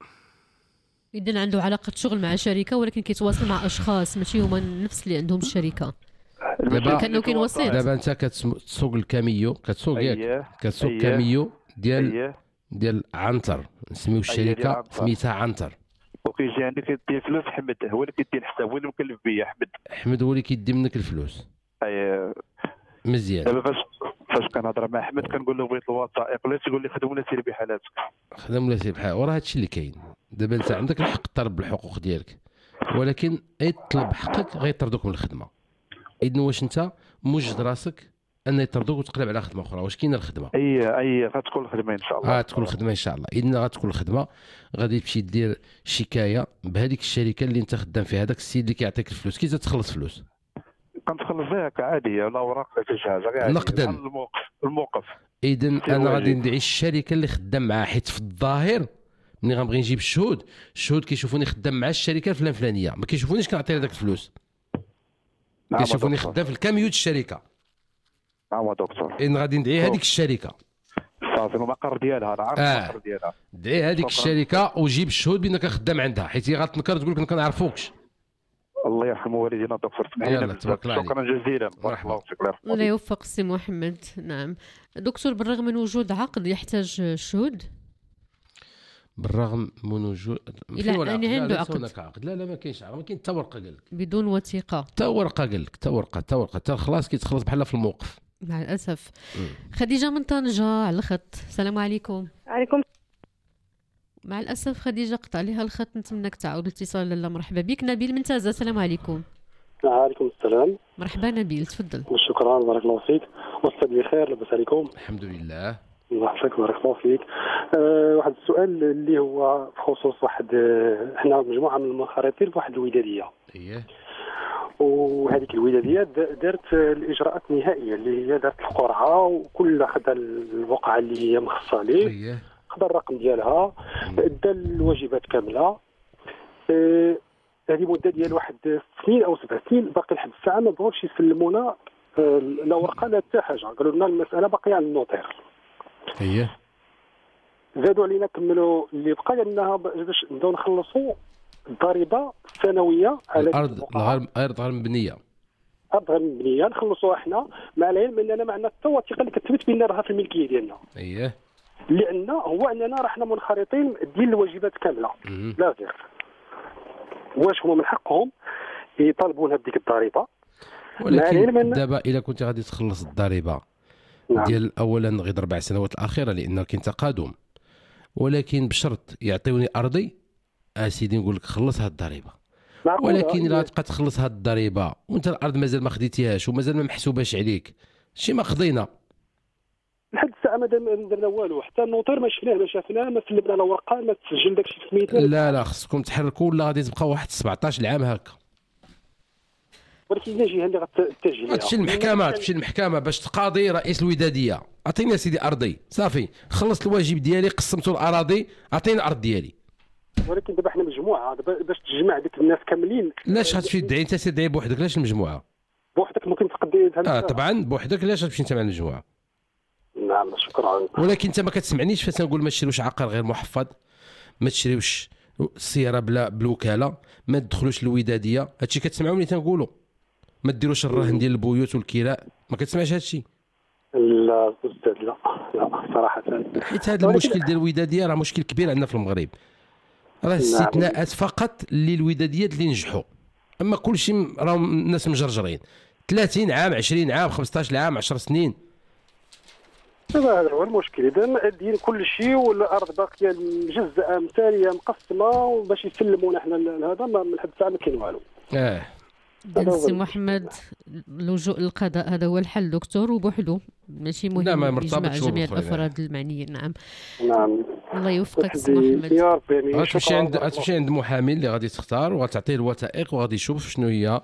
إذن عنده علاقة شغل مع شركة ولكن كيتواصل مع أشخاص ماشي هما نفس اللي عندهم الشركة. دابا كانه كاين وسيط. دابا انت كتسوق الكاميو كتسوق ياك كتسوق كاميو ديال ديال عنتر نسميو الشركه سميتها عنتر. وكيجي عندك كيدي فلوس حمد هو اللي كيدي الحساب هو اللي مكلف بيا. حمد حمد هو اللي كيدي منك الفلوس. اي مزيان. دابا فاش فاش كنهضر مع حمد كنقول له بغيت الوثائق ولا تيقول لي خدم ولا سير بحالاتك. خدم ولا سير بحال وراه هادشي اللي كاين. دابا انت عندك الحق طلب الحقوق ديالك ولكن اي طلب حقك غيطردوك من الخدمه. اذن واش انت موجد راسك ان يطردوك وتقلب على خدمه اخرى؟ واش كاينه الخدمه؟ اي اي غتكون الخدمه ان شاء الله. غتكون الخدمه ان شاء الله. اذن غتكون الخدمه غادي تمشي دير شكايه بهذيك الشركه اللي انت خدام فيها هذاك السيد اللي كيعطيك الفلوس. كي تخلص فلوس كنتخلص فيها كعاديه ولا اوراق ولا شي حاجه غير نقدا الموقف الموقف. اذن انا غادي ندعي الشركه اللي خدام معها حيت في الظاهر ملي غنبغي نجيب الشهود الشهود كيشوفوني خدام مع الشركه الفلان فلانيه ما كيشوفونيش كنعطي هذاك الفلوس. نعم كيشوفوني خدام في الكاميو الشركه. نعم دكتور. إن غادي ندعي هذيك الشركه صافي المقر ديالها انا عارف آه. المقر ديالها. دعي هذيك الشركه وجيب الشهود بانك خدام عندها حيت هي غتنكر تقول لك ما كنعرفوكش. الله يرحم والدينا دكتور. يلا تبارك الله عليك. شكرا جزيلا. مرحبا. الله يوفق السي محمد. نعم دكتور بالرغم من وجود عقد يحتاج الشهود بالرغم من وجود يعني عنده عقد. هناك عقد. لا لا ما كاينش عقد. ما كاين حتى ورقه قال لك بدون وثيقه. حتى ورقه قال لك حتى ورقه حتى ورقه حتى خلاص كيتخلص بحال في الموقف مع الاسف. م. خديجه من طنجه على الخط. السلام عليكم. عليكم. مع الاسف خديجه قطع لها الخط. نتمنىك تعاود الاتصال. لا مرحبا بك. نبيل من تازه. السلام عليكم. وعليكم السلام. مرحبا نبيل تفضل. شكرا بارك الله فيك. أستاذ بخير لاباس عليكم؟ الحمد لله. الله يحفظك بارك الله فيك. أه واحد السؤال اللي هو بخصوص واحد احنا مجموعه من المنخرطين بواحد الوداديه. اييه. وهذيك الوداديه دارت الاجراءات النهائيه اللي هي دارت القرعه وكل خدا الوقعه اللي هي مخصصه ليه. اييه. خدا الرقم ديالها، ادى الواجبات كامله. آه، هذه مده ديال واحد سنين او سبع سنين، باقي لحد الساعه ما بغاوش يسلمونا آه، لا ورقه لا حتى حاجه، قالوا لنا المساله باقيه على النوتير. اييه زادوا علينا كملوا اللي بقى لانها باش نبداو نخلصوا الضريبه السنويه على الارض الارض غير مبنيه ارض غير مبنيه نخلصوها احنا، مع العلم اننا ما عندنا حتى وثيقه اللي كتثبت بان راها في الملكيه ديالنا. اييه لان هو اننا راه حنا منخرطين ديال الواجبات كامله لا غير. واش هما من حقهم يطالبونا بديك الضريبه، ولكن دابا الا كنت غادي تخلص الضريبه نعم. ديال اولا غير اربع سنوات الاخيره لان كاين تقادم، ولكن بشرط يعطيوني ارضي اسيدي نقول لك خلص هاد الضريبه. ولكن الا تبقى تخلص هاد الضريبه وانت الارض مازال ما خديتيهاش ومازال ما محسوباش عليك، شي ما قضينا لحد الساعه ما درنا والو، حتى النوطير ما شفناه ما شافناه ما سلمنا لا ورقه ما تسجل داكشي في سميتنا. لا لا خصكم تحركوا ولا غادي تبقى واحد سبعطاش عام هكا. ولكن هي جهه اللي غتتجه ليها، تمشي للمحكمه تمشي للمحكمه باش تقاضي رئيس الوداديه. عطيني سيدي ارضي صافي، خلصت الواجب ديالي، قسمت الاراضي، عطيني الارض ديالي. ولكن دابا حنا مجموعه، دابا باش تجمع ديك الناس كاملين لاش غتمشي تدعي انت سير دعي بوحدك؟ لاش المجموعه بوحدك ممكن تقضي اه طبعا بوحدك، لاش غتمشي انت مع المجموعه؟ نعم شكرا. ولكن انت ما كتسمعنيش فاش نقول ما تشريوش عقار غير محفظ، ما تشريوش السياره بلا بالوكاله، ما تدخلوش الوداديه، هادشي كتسمعوا ملي تنقولوا ما ديروش الرهن ديال البيوت والكراء، ما كتسمعش هادشي؟ لا استاذ لا لا صراحه. حيت هذا المشكل ديال الوداديه راه مشكل كبير عندنا في المغرب، راه استثناءات فقط للوداديات اللي نجحوا، اما كلشي راهم الناس مجرجرين ثلاثين عام عشرين عام خمسطاش عام عشر سنين. هذا هو المشكل، اذا دايرين كل شيء والارض باقيه مجزاه متاليه مقسمه باش يسلمونا حنا هذا من حد الساعه ما كاين والو. اه سي محمد اللجوء للقضاء هذا هو الحل دكتور، وبوحدو ماشي مهم يجمع جميع الافراد المعنيين. نعم نعم الله يوفقك سي محمد. يا ربي غتمشي عند غتمشي عند محامي اللي غادي تختار وغتعطيه الوثائق وغادي يشوف شنو هي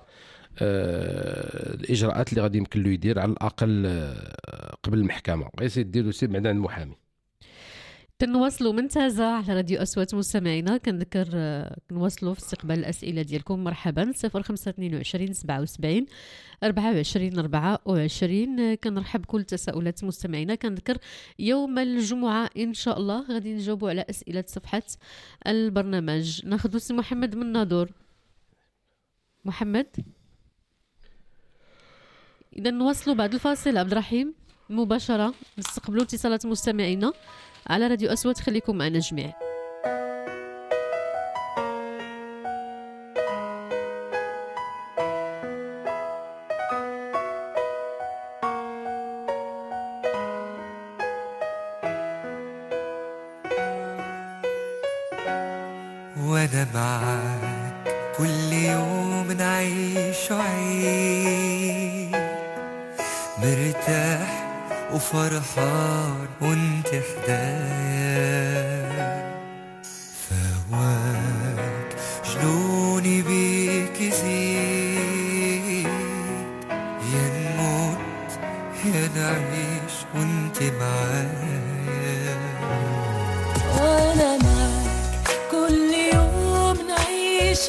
آه الاجراءات اللي غادي يمكن له يدير على الاقل آه قبل المحكمه، غير دير سير بعدا عند المحامي. تنواصلوا من تازة على راديو أصوات مستمعينا. كنذكر كنواصلوا في استقبال الأسئلة ديالكم. مرحبا صفر خمسة اثنين وعشرين سبعة وسبعين أربعة وعشرين أربعة وعشرين. كنرحب بكل تساؤلات مستمعينا. كنذكر يوم الجمعة إن شاء الله غادي نجاوبوا على أسئلة صفحة البرنامج. ناخذ سي محمد من ناظور. محمد إذا نواصلوا بعد الفاصل عبد الرحيم مباشرة نستقبلوا اتصالات مستمعينا على راديو أصوات. خليكم معنا جميع. وانا معاك كل يوم نعيش عيش مرتاح وفرحان وانت حدايا فواك جنوني بيك يزيد يا نموت يا نعيش وانت معايا. وانا معاك كل يوم نعيش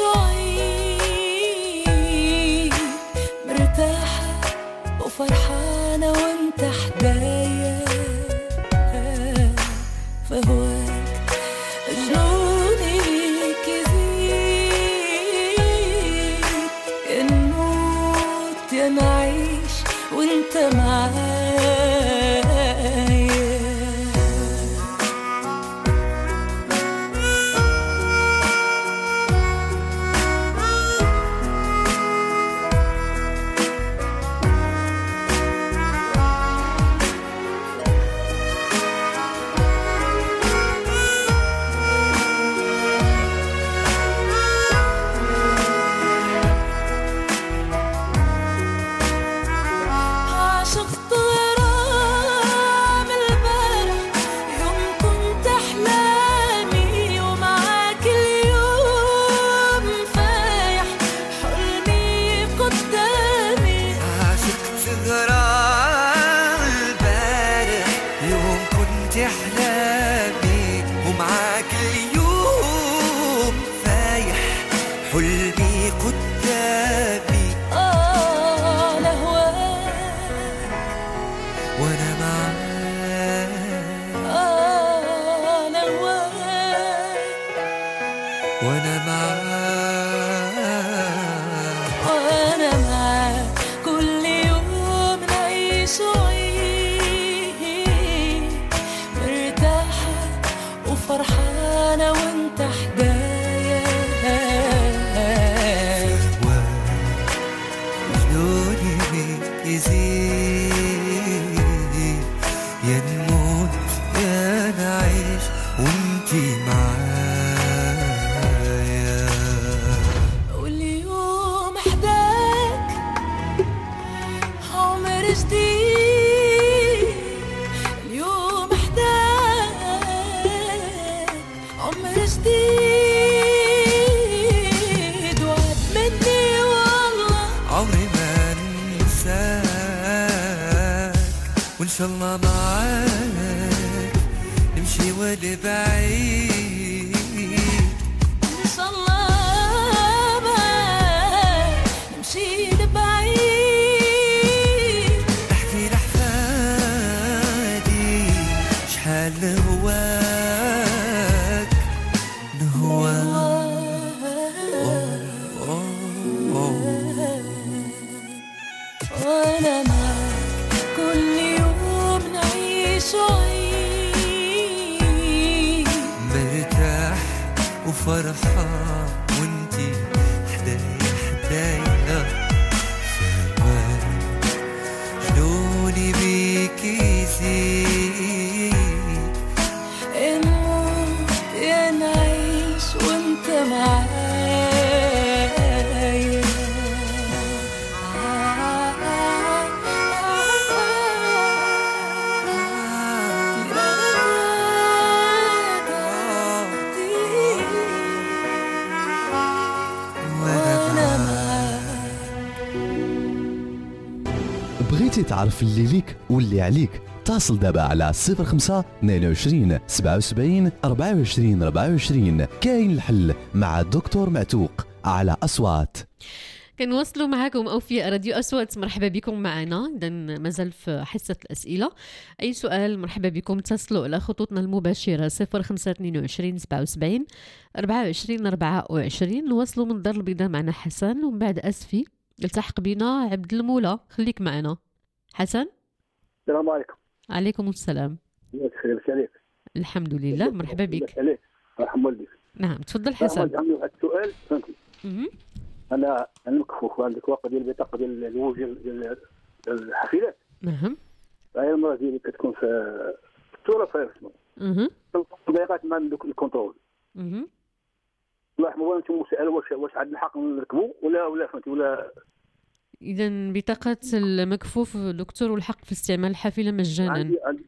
عيد مرتاحة وفرحانة وانت حدايا فهواك حلمي قدامي آه لهواك وانا معاك آه لهواك وانا معاك وأنا معاك كل يوم نعيش وعيش مرتاحة وفرحانة وانت حدايا جنوني بيك يزيد يا نموت يا نعيش وانتي معايا واليوم حداك عمر جديد اليوم حداك عمر جديد وعد مني والله عمري ما انساك وان شاء الله معاك نمشي ولبعيد إن شاء الله معاك نمشي لبعيد نحكي لأحفادي شحال نهواك نهواك وأنا معاك كل يوم نعيش وعيش مرتاح وفرحان وانتي حدايا حدايا جنوني بيك يزيد نموت يا نعيش وانت معايا وانا معاك بغيتي تعرف اللي ليك واللي عليك؟ اتصل دابا على صفر خمسة اثنين وعشرين سبعة وسبعين أربعة وعشرين أربعة وعشرين. كاين الحل مع الدكتور معتوق على أصوات. كنواصلوا معكم أوفياء راديو أصوات. مرحبا بكم معنا، إذا مازال في حصة الأسئلة. أي سؤال مرحبا بكم، اتصلوا على خطوطنا المباشرة صفر خمسة اثنين وعشرين سبعة وسبعين أربعة وعشرين أربعة وعشرين. نواصلوا من دار البيضاء معنا حسن، ومن بعد أسفي التحق بنا عبد المولى. خليك معنا حسن. السلام عليكم. عليكم السلام. بخير عليك. الحمد لله، مرحبا بك. عليك رحم والديك. نعم تفضل حسن. عندي واحد السؤال فهمتي. انا انا مكفوف عندي الوقت ديال البطاقه ديال الوجه ديال الحافلات. نعم. هاي المراه ديالي كتكون في الصوره في اسمه. اها. التطبيقات مع دوك الكونترول. اها. الله يرحمه انتم مسألة واش واش عندنا الحق نركبوا ولا ولا فهمتي ولا. إذا بطاقة المكفوف دكتور والحق في استعمال الحافلة مجانا. عندي عندي.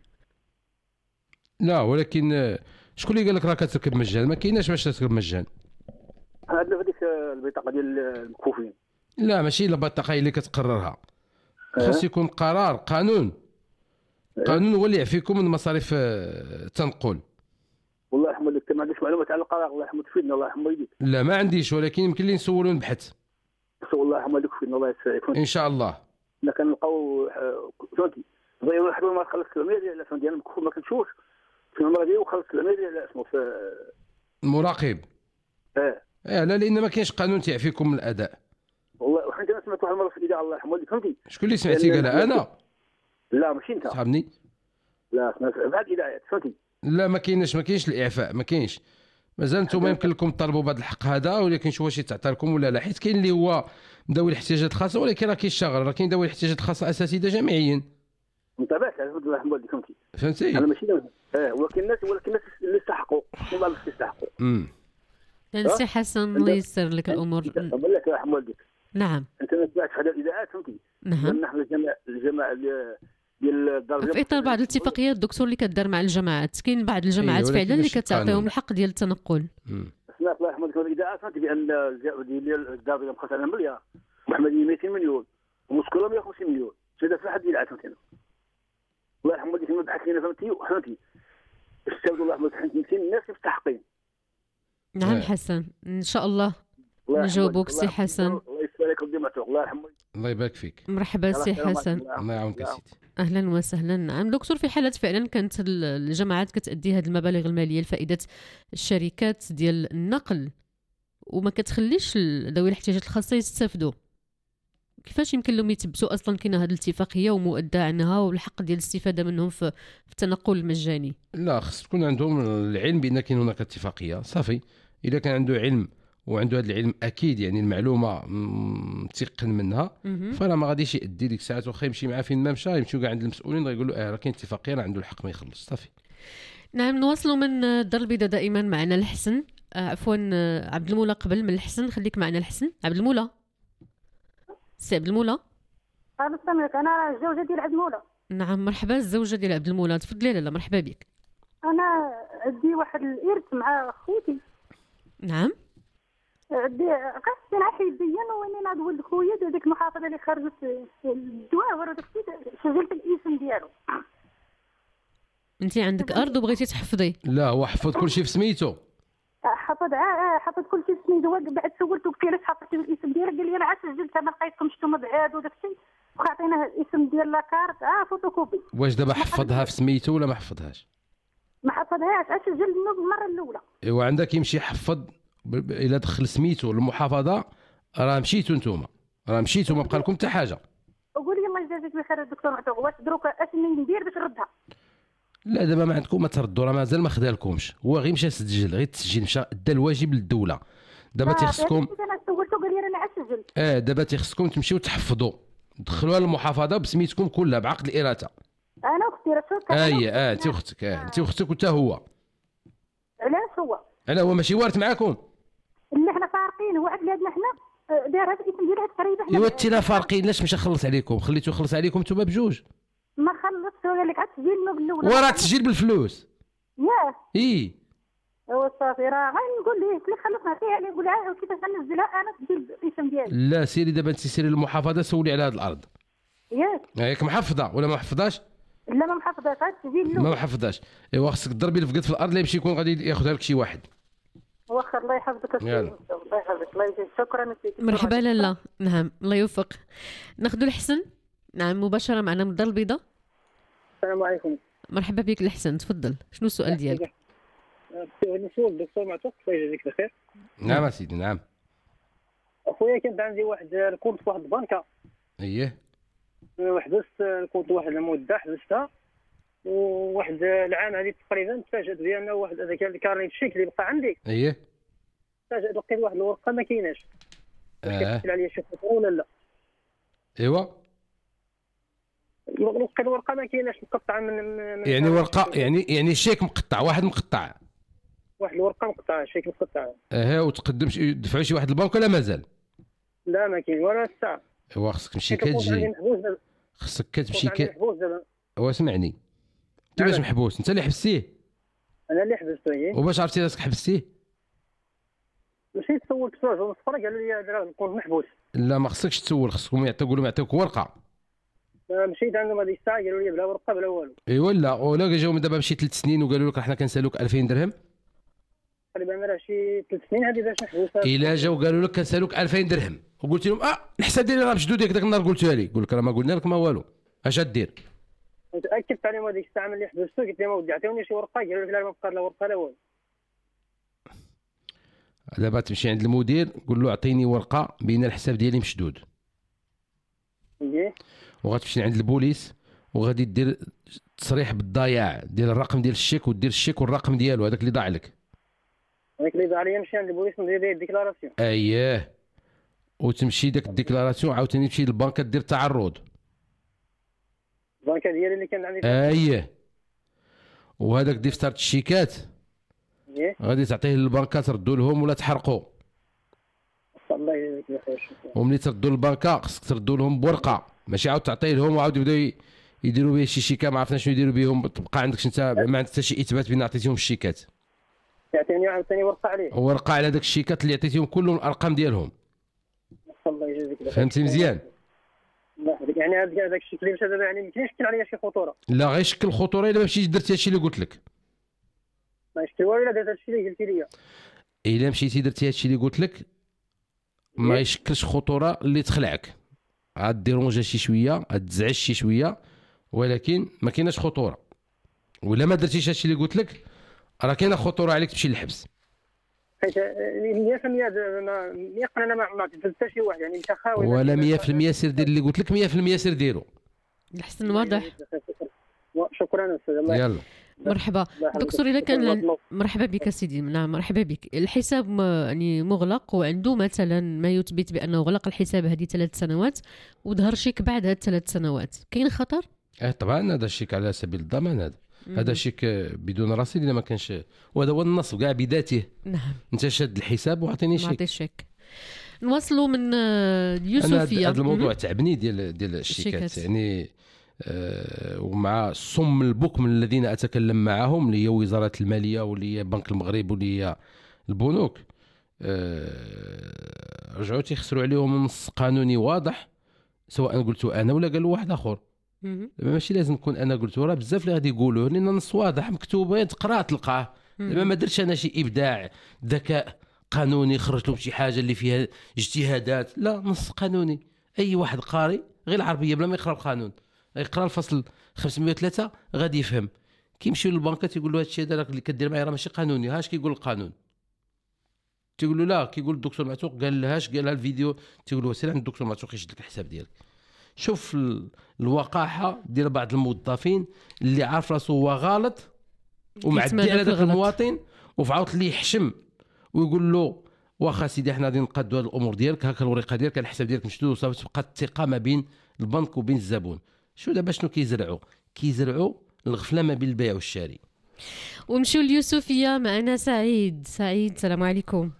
لا ولكن شكون اللي قال لك راك تركب مجانا؟ ما كايناش باش تركب مجانا. هذا هذيك البطاقه ديال المكفوفين. لا ماشي البطاقه اللي كتقررها، خاص يكون قرار قانون. قانون هو اللي يعفيكم من مصاريف التنقل. والله يرحم والديك ما عنديش معلومات على القرار، الله يرحم تفيدنا الله يرحم والديك. لا ما عنديش، ولكن يمكن لي نسولو نبحث. والله يرحم والديك تفيدنا الله يسعدك. ان شاء الله. حنا كنلقاو فهمتي بغا واحد ما خلص سبعمية ديال فهمتي انا مكفوف ما كنشوفش في المرة ديالو وخلص سبعمية ديال اسمه في المراقب. اه اه لا لان ما كاينش قانون تعفيكم من الاداء. والله وحنا انا سمعت واحد المره في الاذاعه الله يرحم والديك فهمتي. شكون اللي سمعتي قالها؟ انا؟ لا ماشي انت. صاحبني؟ لا سمعت بعد الاذاعات فهمتي. لا ما كاينش ما كاينش الاعفاء ما كاينش. مازال نتوما يمكن لكم تطالبوا بهذا الحق هذا، ولكن شوف واش يتعطى لكم ولا لا، حيت كاين اللي هو ذوي الاحتياجات الخاصه ولكن راه كيشتغل، راه كاين ذوي الاحتياجات الخاصه اساتذه جامعيين. متابعت الله يرحم والديك فهمتي. فهمتي؟ انا ماشي اه ولكن الناس ولكن الناس اللي يستحقوا والله اللي يستحقوا. امم سي حسن الله ييسر لك الامور. نقول لك يرحم والديك. نعم. انت ما تبعتش هذه الاذاعات فهمتي. نعم. نحن الجماعه الجماعه ديال الدار في اطار بعض الاتفاقيات دكتور اللي كدار مع الجماعات، كاين بعض الجماعات أيه فعلا اللي كتعطيهم الحق ديال التنقل. سمعت الله يرحم والديك الاذاعات فهمتي بان ديال الدار ديال مخصص على مليار محمديه مئتين مليون ومسكوله مئة وخمسين مليون هذا في حد الاذاعات فهمتي. الله يرحم والديك ما بحث لنا فهمتي فهمتي استاذ الله يرحم والديك الناس مستحقين. نعم حسن ان شاء الله. نجاوبوك سي حسن. الله يسلمك ودي معتوق. الله يرحمك. الله يبارك فيك. مرحبا سي حسن. الله يعاونك سيدي. اهلا وسهلا. نعم دكتور، في حالات فعلا كانت الجماعات كتأدي هذه المبالغ الماليه لفائده الشركات ديال النقل وما كتخليش ذوي الاحتياجات الخاصه يستافدوا، كيفاش يمكن لهم يثبتوا اصلا كاينه هذه الاتفاقيه ومؤدى عنها والحق ديال الاستفاده منهم في التنقل المجاني؟ لا، خص تكون عندهم العلم بان كاين هناك اتفاقيه صافي. اذا كان عنده علم وعنده هذا العلم اكيد، يعني المعلومه متيقن منها، فانا ما غاديش يدي ديك الساعات، واخا يمشي معاه فين ما مشى، يمشيو كاع عند المسؤولين غيقولوا اه راه كاين اتفاقيه، راه عنده الحق ما يخلص صافي. نعم، نواصلوا من الدار البيضاء دائما معنا الحسن. آه عفوا عبد المولى قبل من الحسن، خليك معنا الحسن. عبد المولى، سي عبد المولى. انا سامعك، انا الزوجه ديال عبد المولى. نعم مرحبا، الزوجه ديال عبد المولى، تفضلي. لاله مرحبا بك. انا عندي واحد الارث مع خوتي. نعم. عندي قصدي نحيد ديال وين هذا ولد خويا ديك المحافظه اللي خرجت الدواور وداك الشيء، سجلت الاسم ديالو. انت عندك ارض وبغيتي تحفظي؟ لا، هو حفظ كل شيء في سميتو. حفظ اه حفظ كل شيء في سميتو. بعد سولته قلت له حطيتي الاسم ديالك، قال لي انا عاد سجلتها ما لقيتكمش نتوما بعاد وداك الشيء، وعطيناه الاسم ديال لاكارت اه فوتوكوبي. واش دابا حفظها في سميتو ولا ما حفظهاش؟ ما حفظهاش، سجل المره الاولى. ايوا عندك يمشي يحفظ. الا دخل سميتو للمحافظه راه مشيتو نتوما، راه مشيتو ما بقى لكم حتى حاجه. قولي الله يجازيك بخير الدكتور معتوق، واش دروك اشنو ندير باش نردها؟ لا دابا ما عندكم ما تردوا، راه مازال ما خدالكمش، هو غير مشى سجل، غير التسجيل مشى دا الواجب للدوله. دابا تيخصكم انا سولته قال لي راني عاد سجلت. اه دابا تيخصكم تمشيو تحفظوا، تدخلوها للمحافظه بسميتكم كلها بعقد الإراثة. انا اختي راه اي اه انت واختك، اه انت واختك وتا هو. علاش هو؟ علاه هو ماشي وارث معاكم؟ اللي حنا فارقين، هو عاد بلادنا حنا دار هذا الاسم ديالها تقريبا. ايوا انت لا فارقين، علاش مشى خلص عليكم؟ خليتو يخلص عليكم نتوما بجوج. ما خلصت، قال لك عاد تسجيل بالاولى. وراه تسجيل بالفلوس. ياه اي ايوا صافي، راه غنقول ليه اللي خلصنا فيها عليه، نقول لها كيفاش غنزلها انا تسجيل الاسم ديالي. لا سيري دابا انت سيري للمحافظه سولي على هذه الارض. ياك ياك محفظه ولا ما محفظاش؟ لا ما محفظاش، غير التسجيل الاول. ما محفظاش. ايوا خصك تضربي الفقد في الارض، لا يمشي يكون غادي ياخذها لك شي واحد. واخا الله يحفظك الله يحفظك الله يجزيك. شكرا سيدي. مرحبا لاله. نعم الله يوفق. ناخذ الحسن. نعم مباشره معنا من الدار البيضاء. السلام عليكم. مرحبا بك الحسن، تفضل. شنو السؤال ديالك؟ نسول الدكتور معتوق الله يجزيك بخير. نعم سيدي. نعم اخويا كانت عندي واحد الكونت في واحد البنكه. اييه. وحبست الكونت واحد المده، حبستها وواحد العام هذه تقريبا تفاجأت بان واحد هذاك الكارني الشيك اللي بقى عندي. اييه. تفاجأت لقيت واحد الورقه ما كايناش. اه كتسال عليا شي خطوه ولا لا؟ ايوا. لقيت الورقه ما كايناش، مقطعه من, من يعني ورقه يعني يعني الشيك مقطع، واحد مقطع. واحد الورقه مقطعه، شيك مقطع. اه وتقدم دفعوا شي واحد البنك ولا مازال؟ لا ما كاين ولا الساعه. ايوا خصك تمشي كتجي، خصك كتمشي ك ايوا سمعني. انت باش محبوس؟ انت اللي حبستيه؟ انا اللي حبسته. ايه. وباش عرفتي راسك حبستيه؟ مشيت سولت في واحد المسطره قالوا لي راه كنت محبوس. لا ما خصكش تسول، خصكم يعطيوك لهم يعطيوك ورقه. مشيت عندهم هذيك الساعه قالوا لي بلا ورقه بلا والو. ايوا لا ولا جاو دابا مشي ثلاث سنين وقالوا لك حنا كنسالوك ألفين درهم. تقريبا راه شي ثلاث سنين هذه باش نحبوس. الا جاو قالوا لك كنسالوك ألفين درهم وقلت لهم اه الحساب ديالي راه مشدود ديك النهار قلتها لي، يقول لك راه ما قلنا لك ما والو، اش غدير؟ تاكدت عليهم هذيك الساعه ملي حبستو، قلت لهم ودي عطيوني شي ورقه، قالوا لك لا ما بقى لا ورقه لا والو. دابا تمشي عند المدير قول له اعطيني ورقه بان الحساب ديالي مشدود. ايه. وغتمشي عند البوليس وغادي دير تصريح بالضياع، دير الرقم ديال الشيك ودير الشيك والرقم ديالو هذاك اللي ضاع لك. هذاك اللي ضاع لي نمشي عند البوليس ندير ديك الديكلاراسيون. اييه. وتمشي داك الديكلاراسيون عاوتاني تمشي للبنكه دير تعرض. البنكه ديالي اللي كان عندي. اييه. وهذاك دفتر الشيكات ايه غادي تعطيه للبنكه تردوا لهم ولا تحرقوا. الله يجزيك بخير. وملي تردوا للبنكه خصك تردوا لهم بورقه، ماشي عاود تعطيه لهم وعاود يبداو يديروا به شي شيكه ما عرفنا شنو يديروا بهم، تبقى عندك انت ما عندك حتى شي اثبات بان عطيتيهم الشيكات. يعطيني عاوتاني ورقه عليه. ورقه على داك الشيكات اللي عطيتيهم كلهم الارقام ديالهم. الله يجزيك بخير. فهمتي مزيان؟ الله يحفظك. يعني هذاك الشيء اللي مشى دابا يعني ما يمكنش عليا شي خطوره. لا غير يشكل خطوره الا مشيتي درتي هادشي اللي قلت لك. ما يشكل والو الا درت هادشي اللي قلتي لي. الا مشيتي درتي هادشي اللي قلت لك ما يشكلش خطوره اللي تخلعك، عاد ديرونجا شي شويه، عاد تزعج شي شويه، ولكن ما كايناش خطوره. ولا ما درتيش هادشي اللي قلت لك راه كاينه خطوره عليك تمشي للحبس. حيت مية في المية يقن انا ما عرفت حتى شي واحد يعني متخاوي ولا مية في المية سير دير اللي قلت لك، مية في المية سير ديرو. الحسن واضح. شكرا استاذ. يلا مرحبا دكتور. الا كان مرحبا بك سيدي. نعم مرحبا بك. الحساب يعني مغلق وعنده مثلا ما يثبت بانه غلق الحساب هذه ثلاث سنوات وظهر شيك بعد هذه الثلاث سنوات، كاين خطر؟ اه طبعا هذا الشيك على سبيل الضمان. هذا هذا شيك بدون رصيد الا ما كانش، وهذا هو النصب كاع بذاته. نعم انت شاد الحساب وعطيني شيك. نعطي شيك. نواصلوا من يوسفية. هذا الموضوع تعبني ديال ديال الشيكات يعني أه ومع صم البكم الذين اتكلم معهم اللي هي وزاره الماليه واللي هي بنك المغرب واللي هي البنوك، أه رجعوا تيخسروا عليهم نص قانوني واضح، سواء قلته انا ولا قالوا واحد اخر. ماشي لازم نكون انا قلته، راه بزاف اللي غادي يقولوا لنا نص واضح مكتوب تقرا تلقاه. ما درتش انا شي ابداع ذكاء قانوني خرج لهم شي حاجه اللي فيها اجتهادات، لا نص قانوني. اي واحد قاري غير العربيه بلا ما يقرا القانون، يقرا الفصل خمسمية وثلاثة غادي يفهم. كيمشيو للبنكات يقول له هادشي هذا اللي كدير معايا راه ماشي قانوني، هاش كيقول القانون. تيقول له لا، كيقول الدكتور معتوق قال لهاش، قال لها الفيديو. تيقول له سير عند الدكتور معتوق يشد لك الحساب ديالك. شوف الوقاحه ديال بعض الموظفين اللي عارف راسو هو غلط ومعدي على ذاك المواطن، وفعاوت اللي يحشم ويقول له واخا سيدي حنا غادي نقادوا هذه الامور ديالك، هكا الورقه ديالك الحساب ديالك مشدود وصافي، تبقى الثقه ما بين البنك وبين الزبون. شو دابا شنو كيزرعوا؟ كيزرعوا الغفله ما بين البيع والشاري. ونمشيو ليوسفيه معنا سعيد. سعيد السلام عليكم.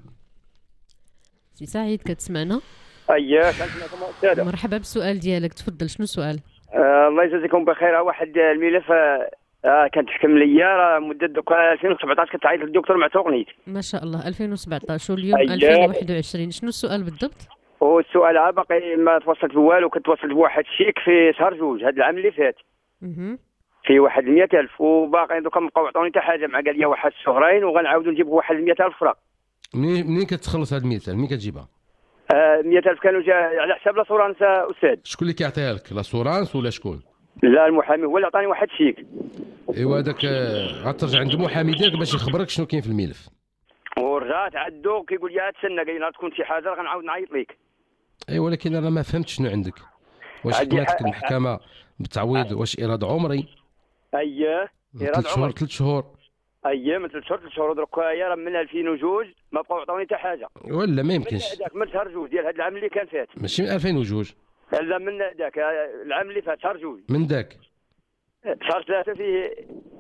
سي سعيد كتسمعنا؟ اييه كنسمعكم استاذه. مرحبا بالسؤال ديالك، تفضل شنو السؤال؟ آه الله يجازيكم بخير. واحد الملف آه كانت تحكم ليا راه مده ألفين وسبعطاش كنت عيط للدكتور معتوق نيت. ما شاء الله ألفين وسبعطاش واليوم ألفين وواحد وعشرين، شنو السؤال بالضبط؟ والسؤال باقي ما توصلت بوالو، كنت توصلت بواحد الشيك في شهر جوج هذا العام اللي فات في واحد مية ألف، وباقي دوكا مابقاو عطوني حتى حاجه، مع قال لي واحد شهرين وغنعاودوا نجيب واحد مية ألف اخرى. منين منين كتخلص هاد مية ألف؟ منين كتجيبها؟ آه مية ألف كانوا جا على حساب لاسورانس استاذ. شكون اللي كيعطيها لك؟ لاسورانس ولا شكون؟ لا المحامي هو اللي عطاني واحد الشيك. ايوا هذاك غترجع عند المحامي ديالك باش يخبرك شنو كاين في الملف. ورجعت عندو كيقول لي تسنى قايل تكون شي حاجه غنعاود نعيط لك. اي ولكن انا ما فهمتش شنو عندك. واش حكمتك المحكمه بالتعويض؟ واش ايراد عمري؟ اييه ايراد عمري ثلاث شهور. اييه من ثلاث شهور ثلاث شهور درك راه من ألفين وجوج ما بقاو عطوني حتى حاجه. ولا ما يمكنش من شهر جوج ديال هذا العام اللي كان فات. ماشي من ألفين وجوج. لا من ذاك العام اللي فات شهر جوج. من ذاك شهر ثلاثة فيه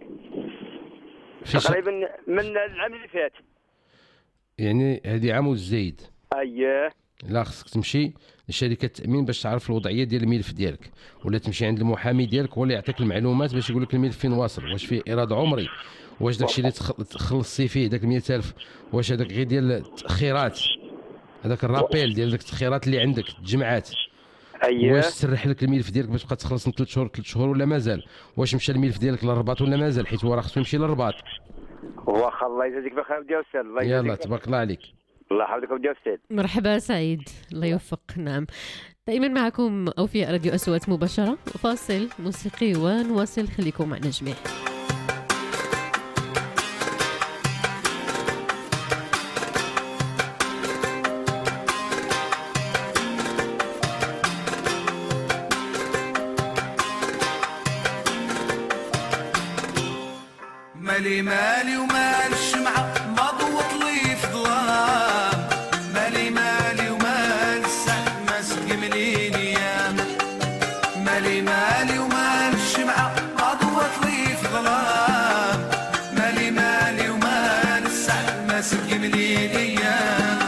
في تقريبا من العام اللي فات. يعني هذه عام والزايد. اييه. لا خصك تمشي لشركه التامين باش تعرف الوضعيه ديال الملف ديالك، ولا تمشي عند المحامي ديالك هو اللي يعطيك المعلومات باش يقول لك الملف فين واصل، واش فيه ايراد عمري، واش داكشي اللي تخلصتي فيه داك مية ألف واش هذاك غير ديال التاخيرات، هذاك الرابيل ديال داك التاخيرات اللي عندك تجمعات. اييه. واش سرح لك الملف ديالك باش تبقى تخلص من ثلاث شهور ثلاث شهور ولا مازال؟ واش مشى الملف ديالك للرباط ولا مازال؟ حيت هو راه خصو يمشي للرباط. واخا الله يجازيك بخير ودي استاذ. الله يجازيك. يلا تبارك الله عليك. الله يحفظك ودي استاذ. مرحبا سعيد الله يوفق. نعم دائما معكم أوفياء راديو أصوات مباشرة، فاصل موسيقي ونواصل، خليكم معنا جميع. مالي مالي ومال الشمعة ما ضوت لي في ظلام، مالي مالي ومال السعد ما سقملي نيام، مالي مالي ومال الشمعة ما ضوت لي في ظلام، مالي مالي ومال السعد ما سقملي نيام.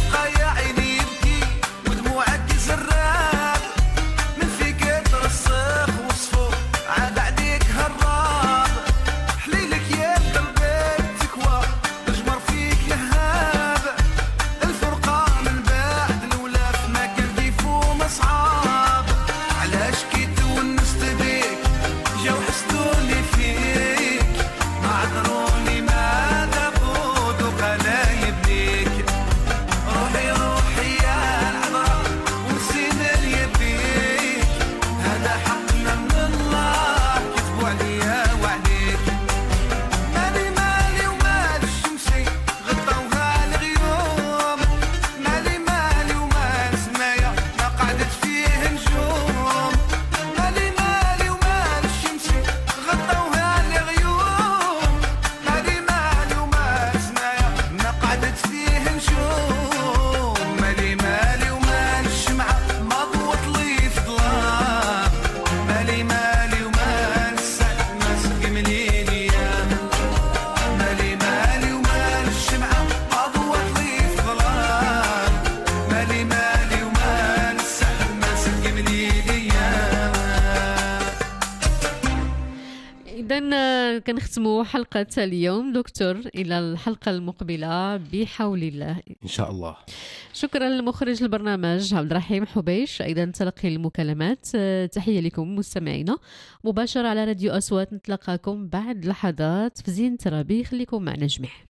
يبقى يا عيني يبكي ودموعك زراب من فيك يترسخ وصفو عاد عليك هالراب حليلك يا قلبك تكوى تجمر فيك لهاب الفرقة من بعد الولاف ما كان كيفو مصعاب علاش كي تونست بيك جاو حسدوني فيك ما عذروني ما ذابوا دوك لا يبنيك روحي روحي يا العذرا ونسينا يبيك هذا حقنا من الله كتبوا عليا وعليك مالي مالي ومال الشمسي غطوها الغيوم مالي مالي ومال سمايا ما قعدت فيه نجوم مالي مالي ومال الشمسي غطوها الغيوم مالي مالي ومال سمايا ما قعدت فيه نجوم مالي مالي ومال الشمعة ما ضوت لي في ظلام مالي مالي ومال السعد ما سقم لي ايام مالي مالي ومال الشمعة ما ضوت لي في ظلام مالي مالي ومال السعد ما سقم لي ايام. إذا كنختموا حلقة اليوم دكتور إلى الحلقة المقبلة بحول الله ان شاء الله. شكرا لمخرج البرنامج عبد الرحيم حبيش. أيضا تلقي المكالمات. آه، تحية لكم مستمعينا مباشرة على راديو أصوات. نتلقاكم بعد لحظات في زين ترابي. خليكم معنا جميع.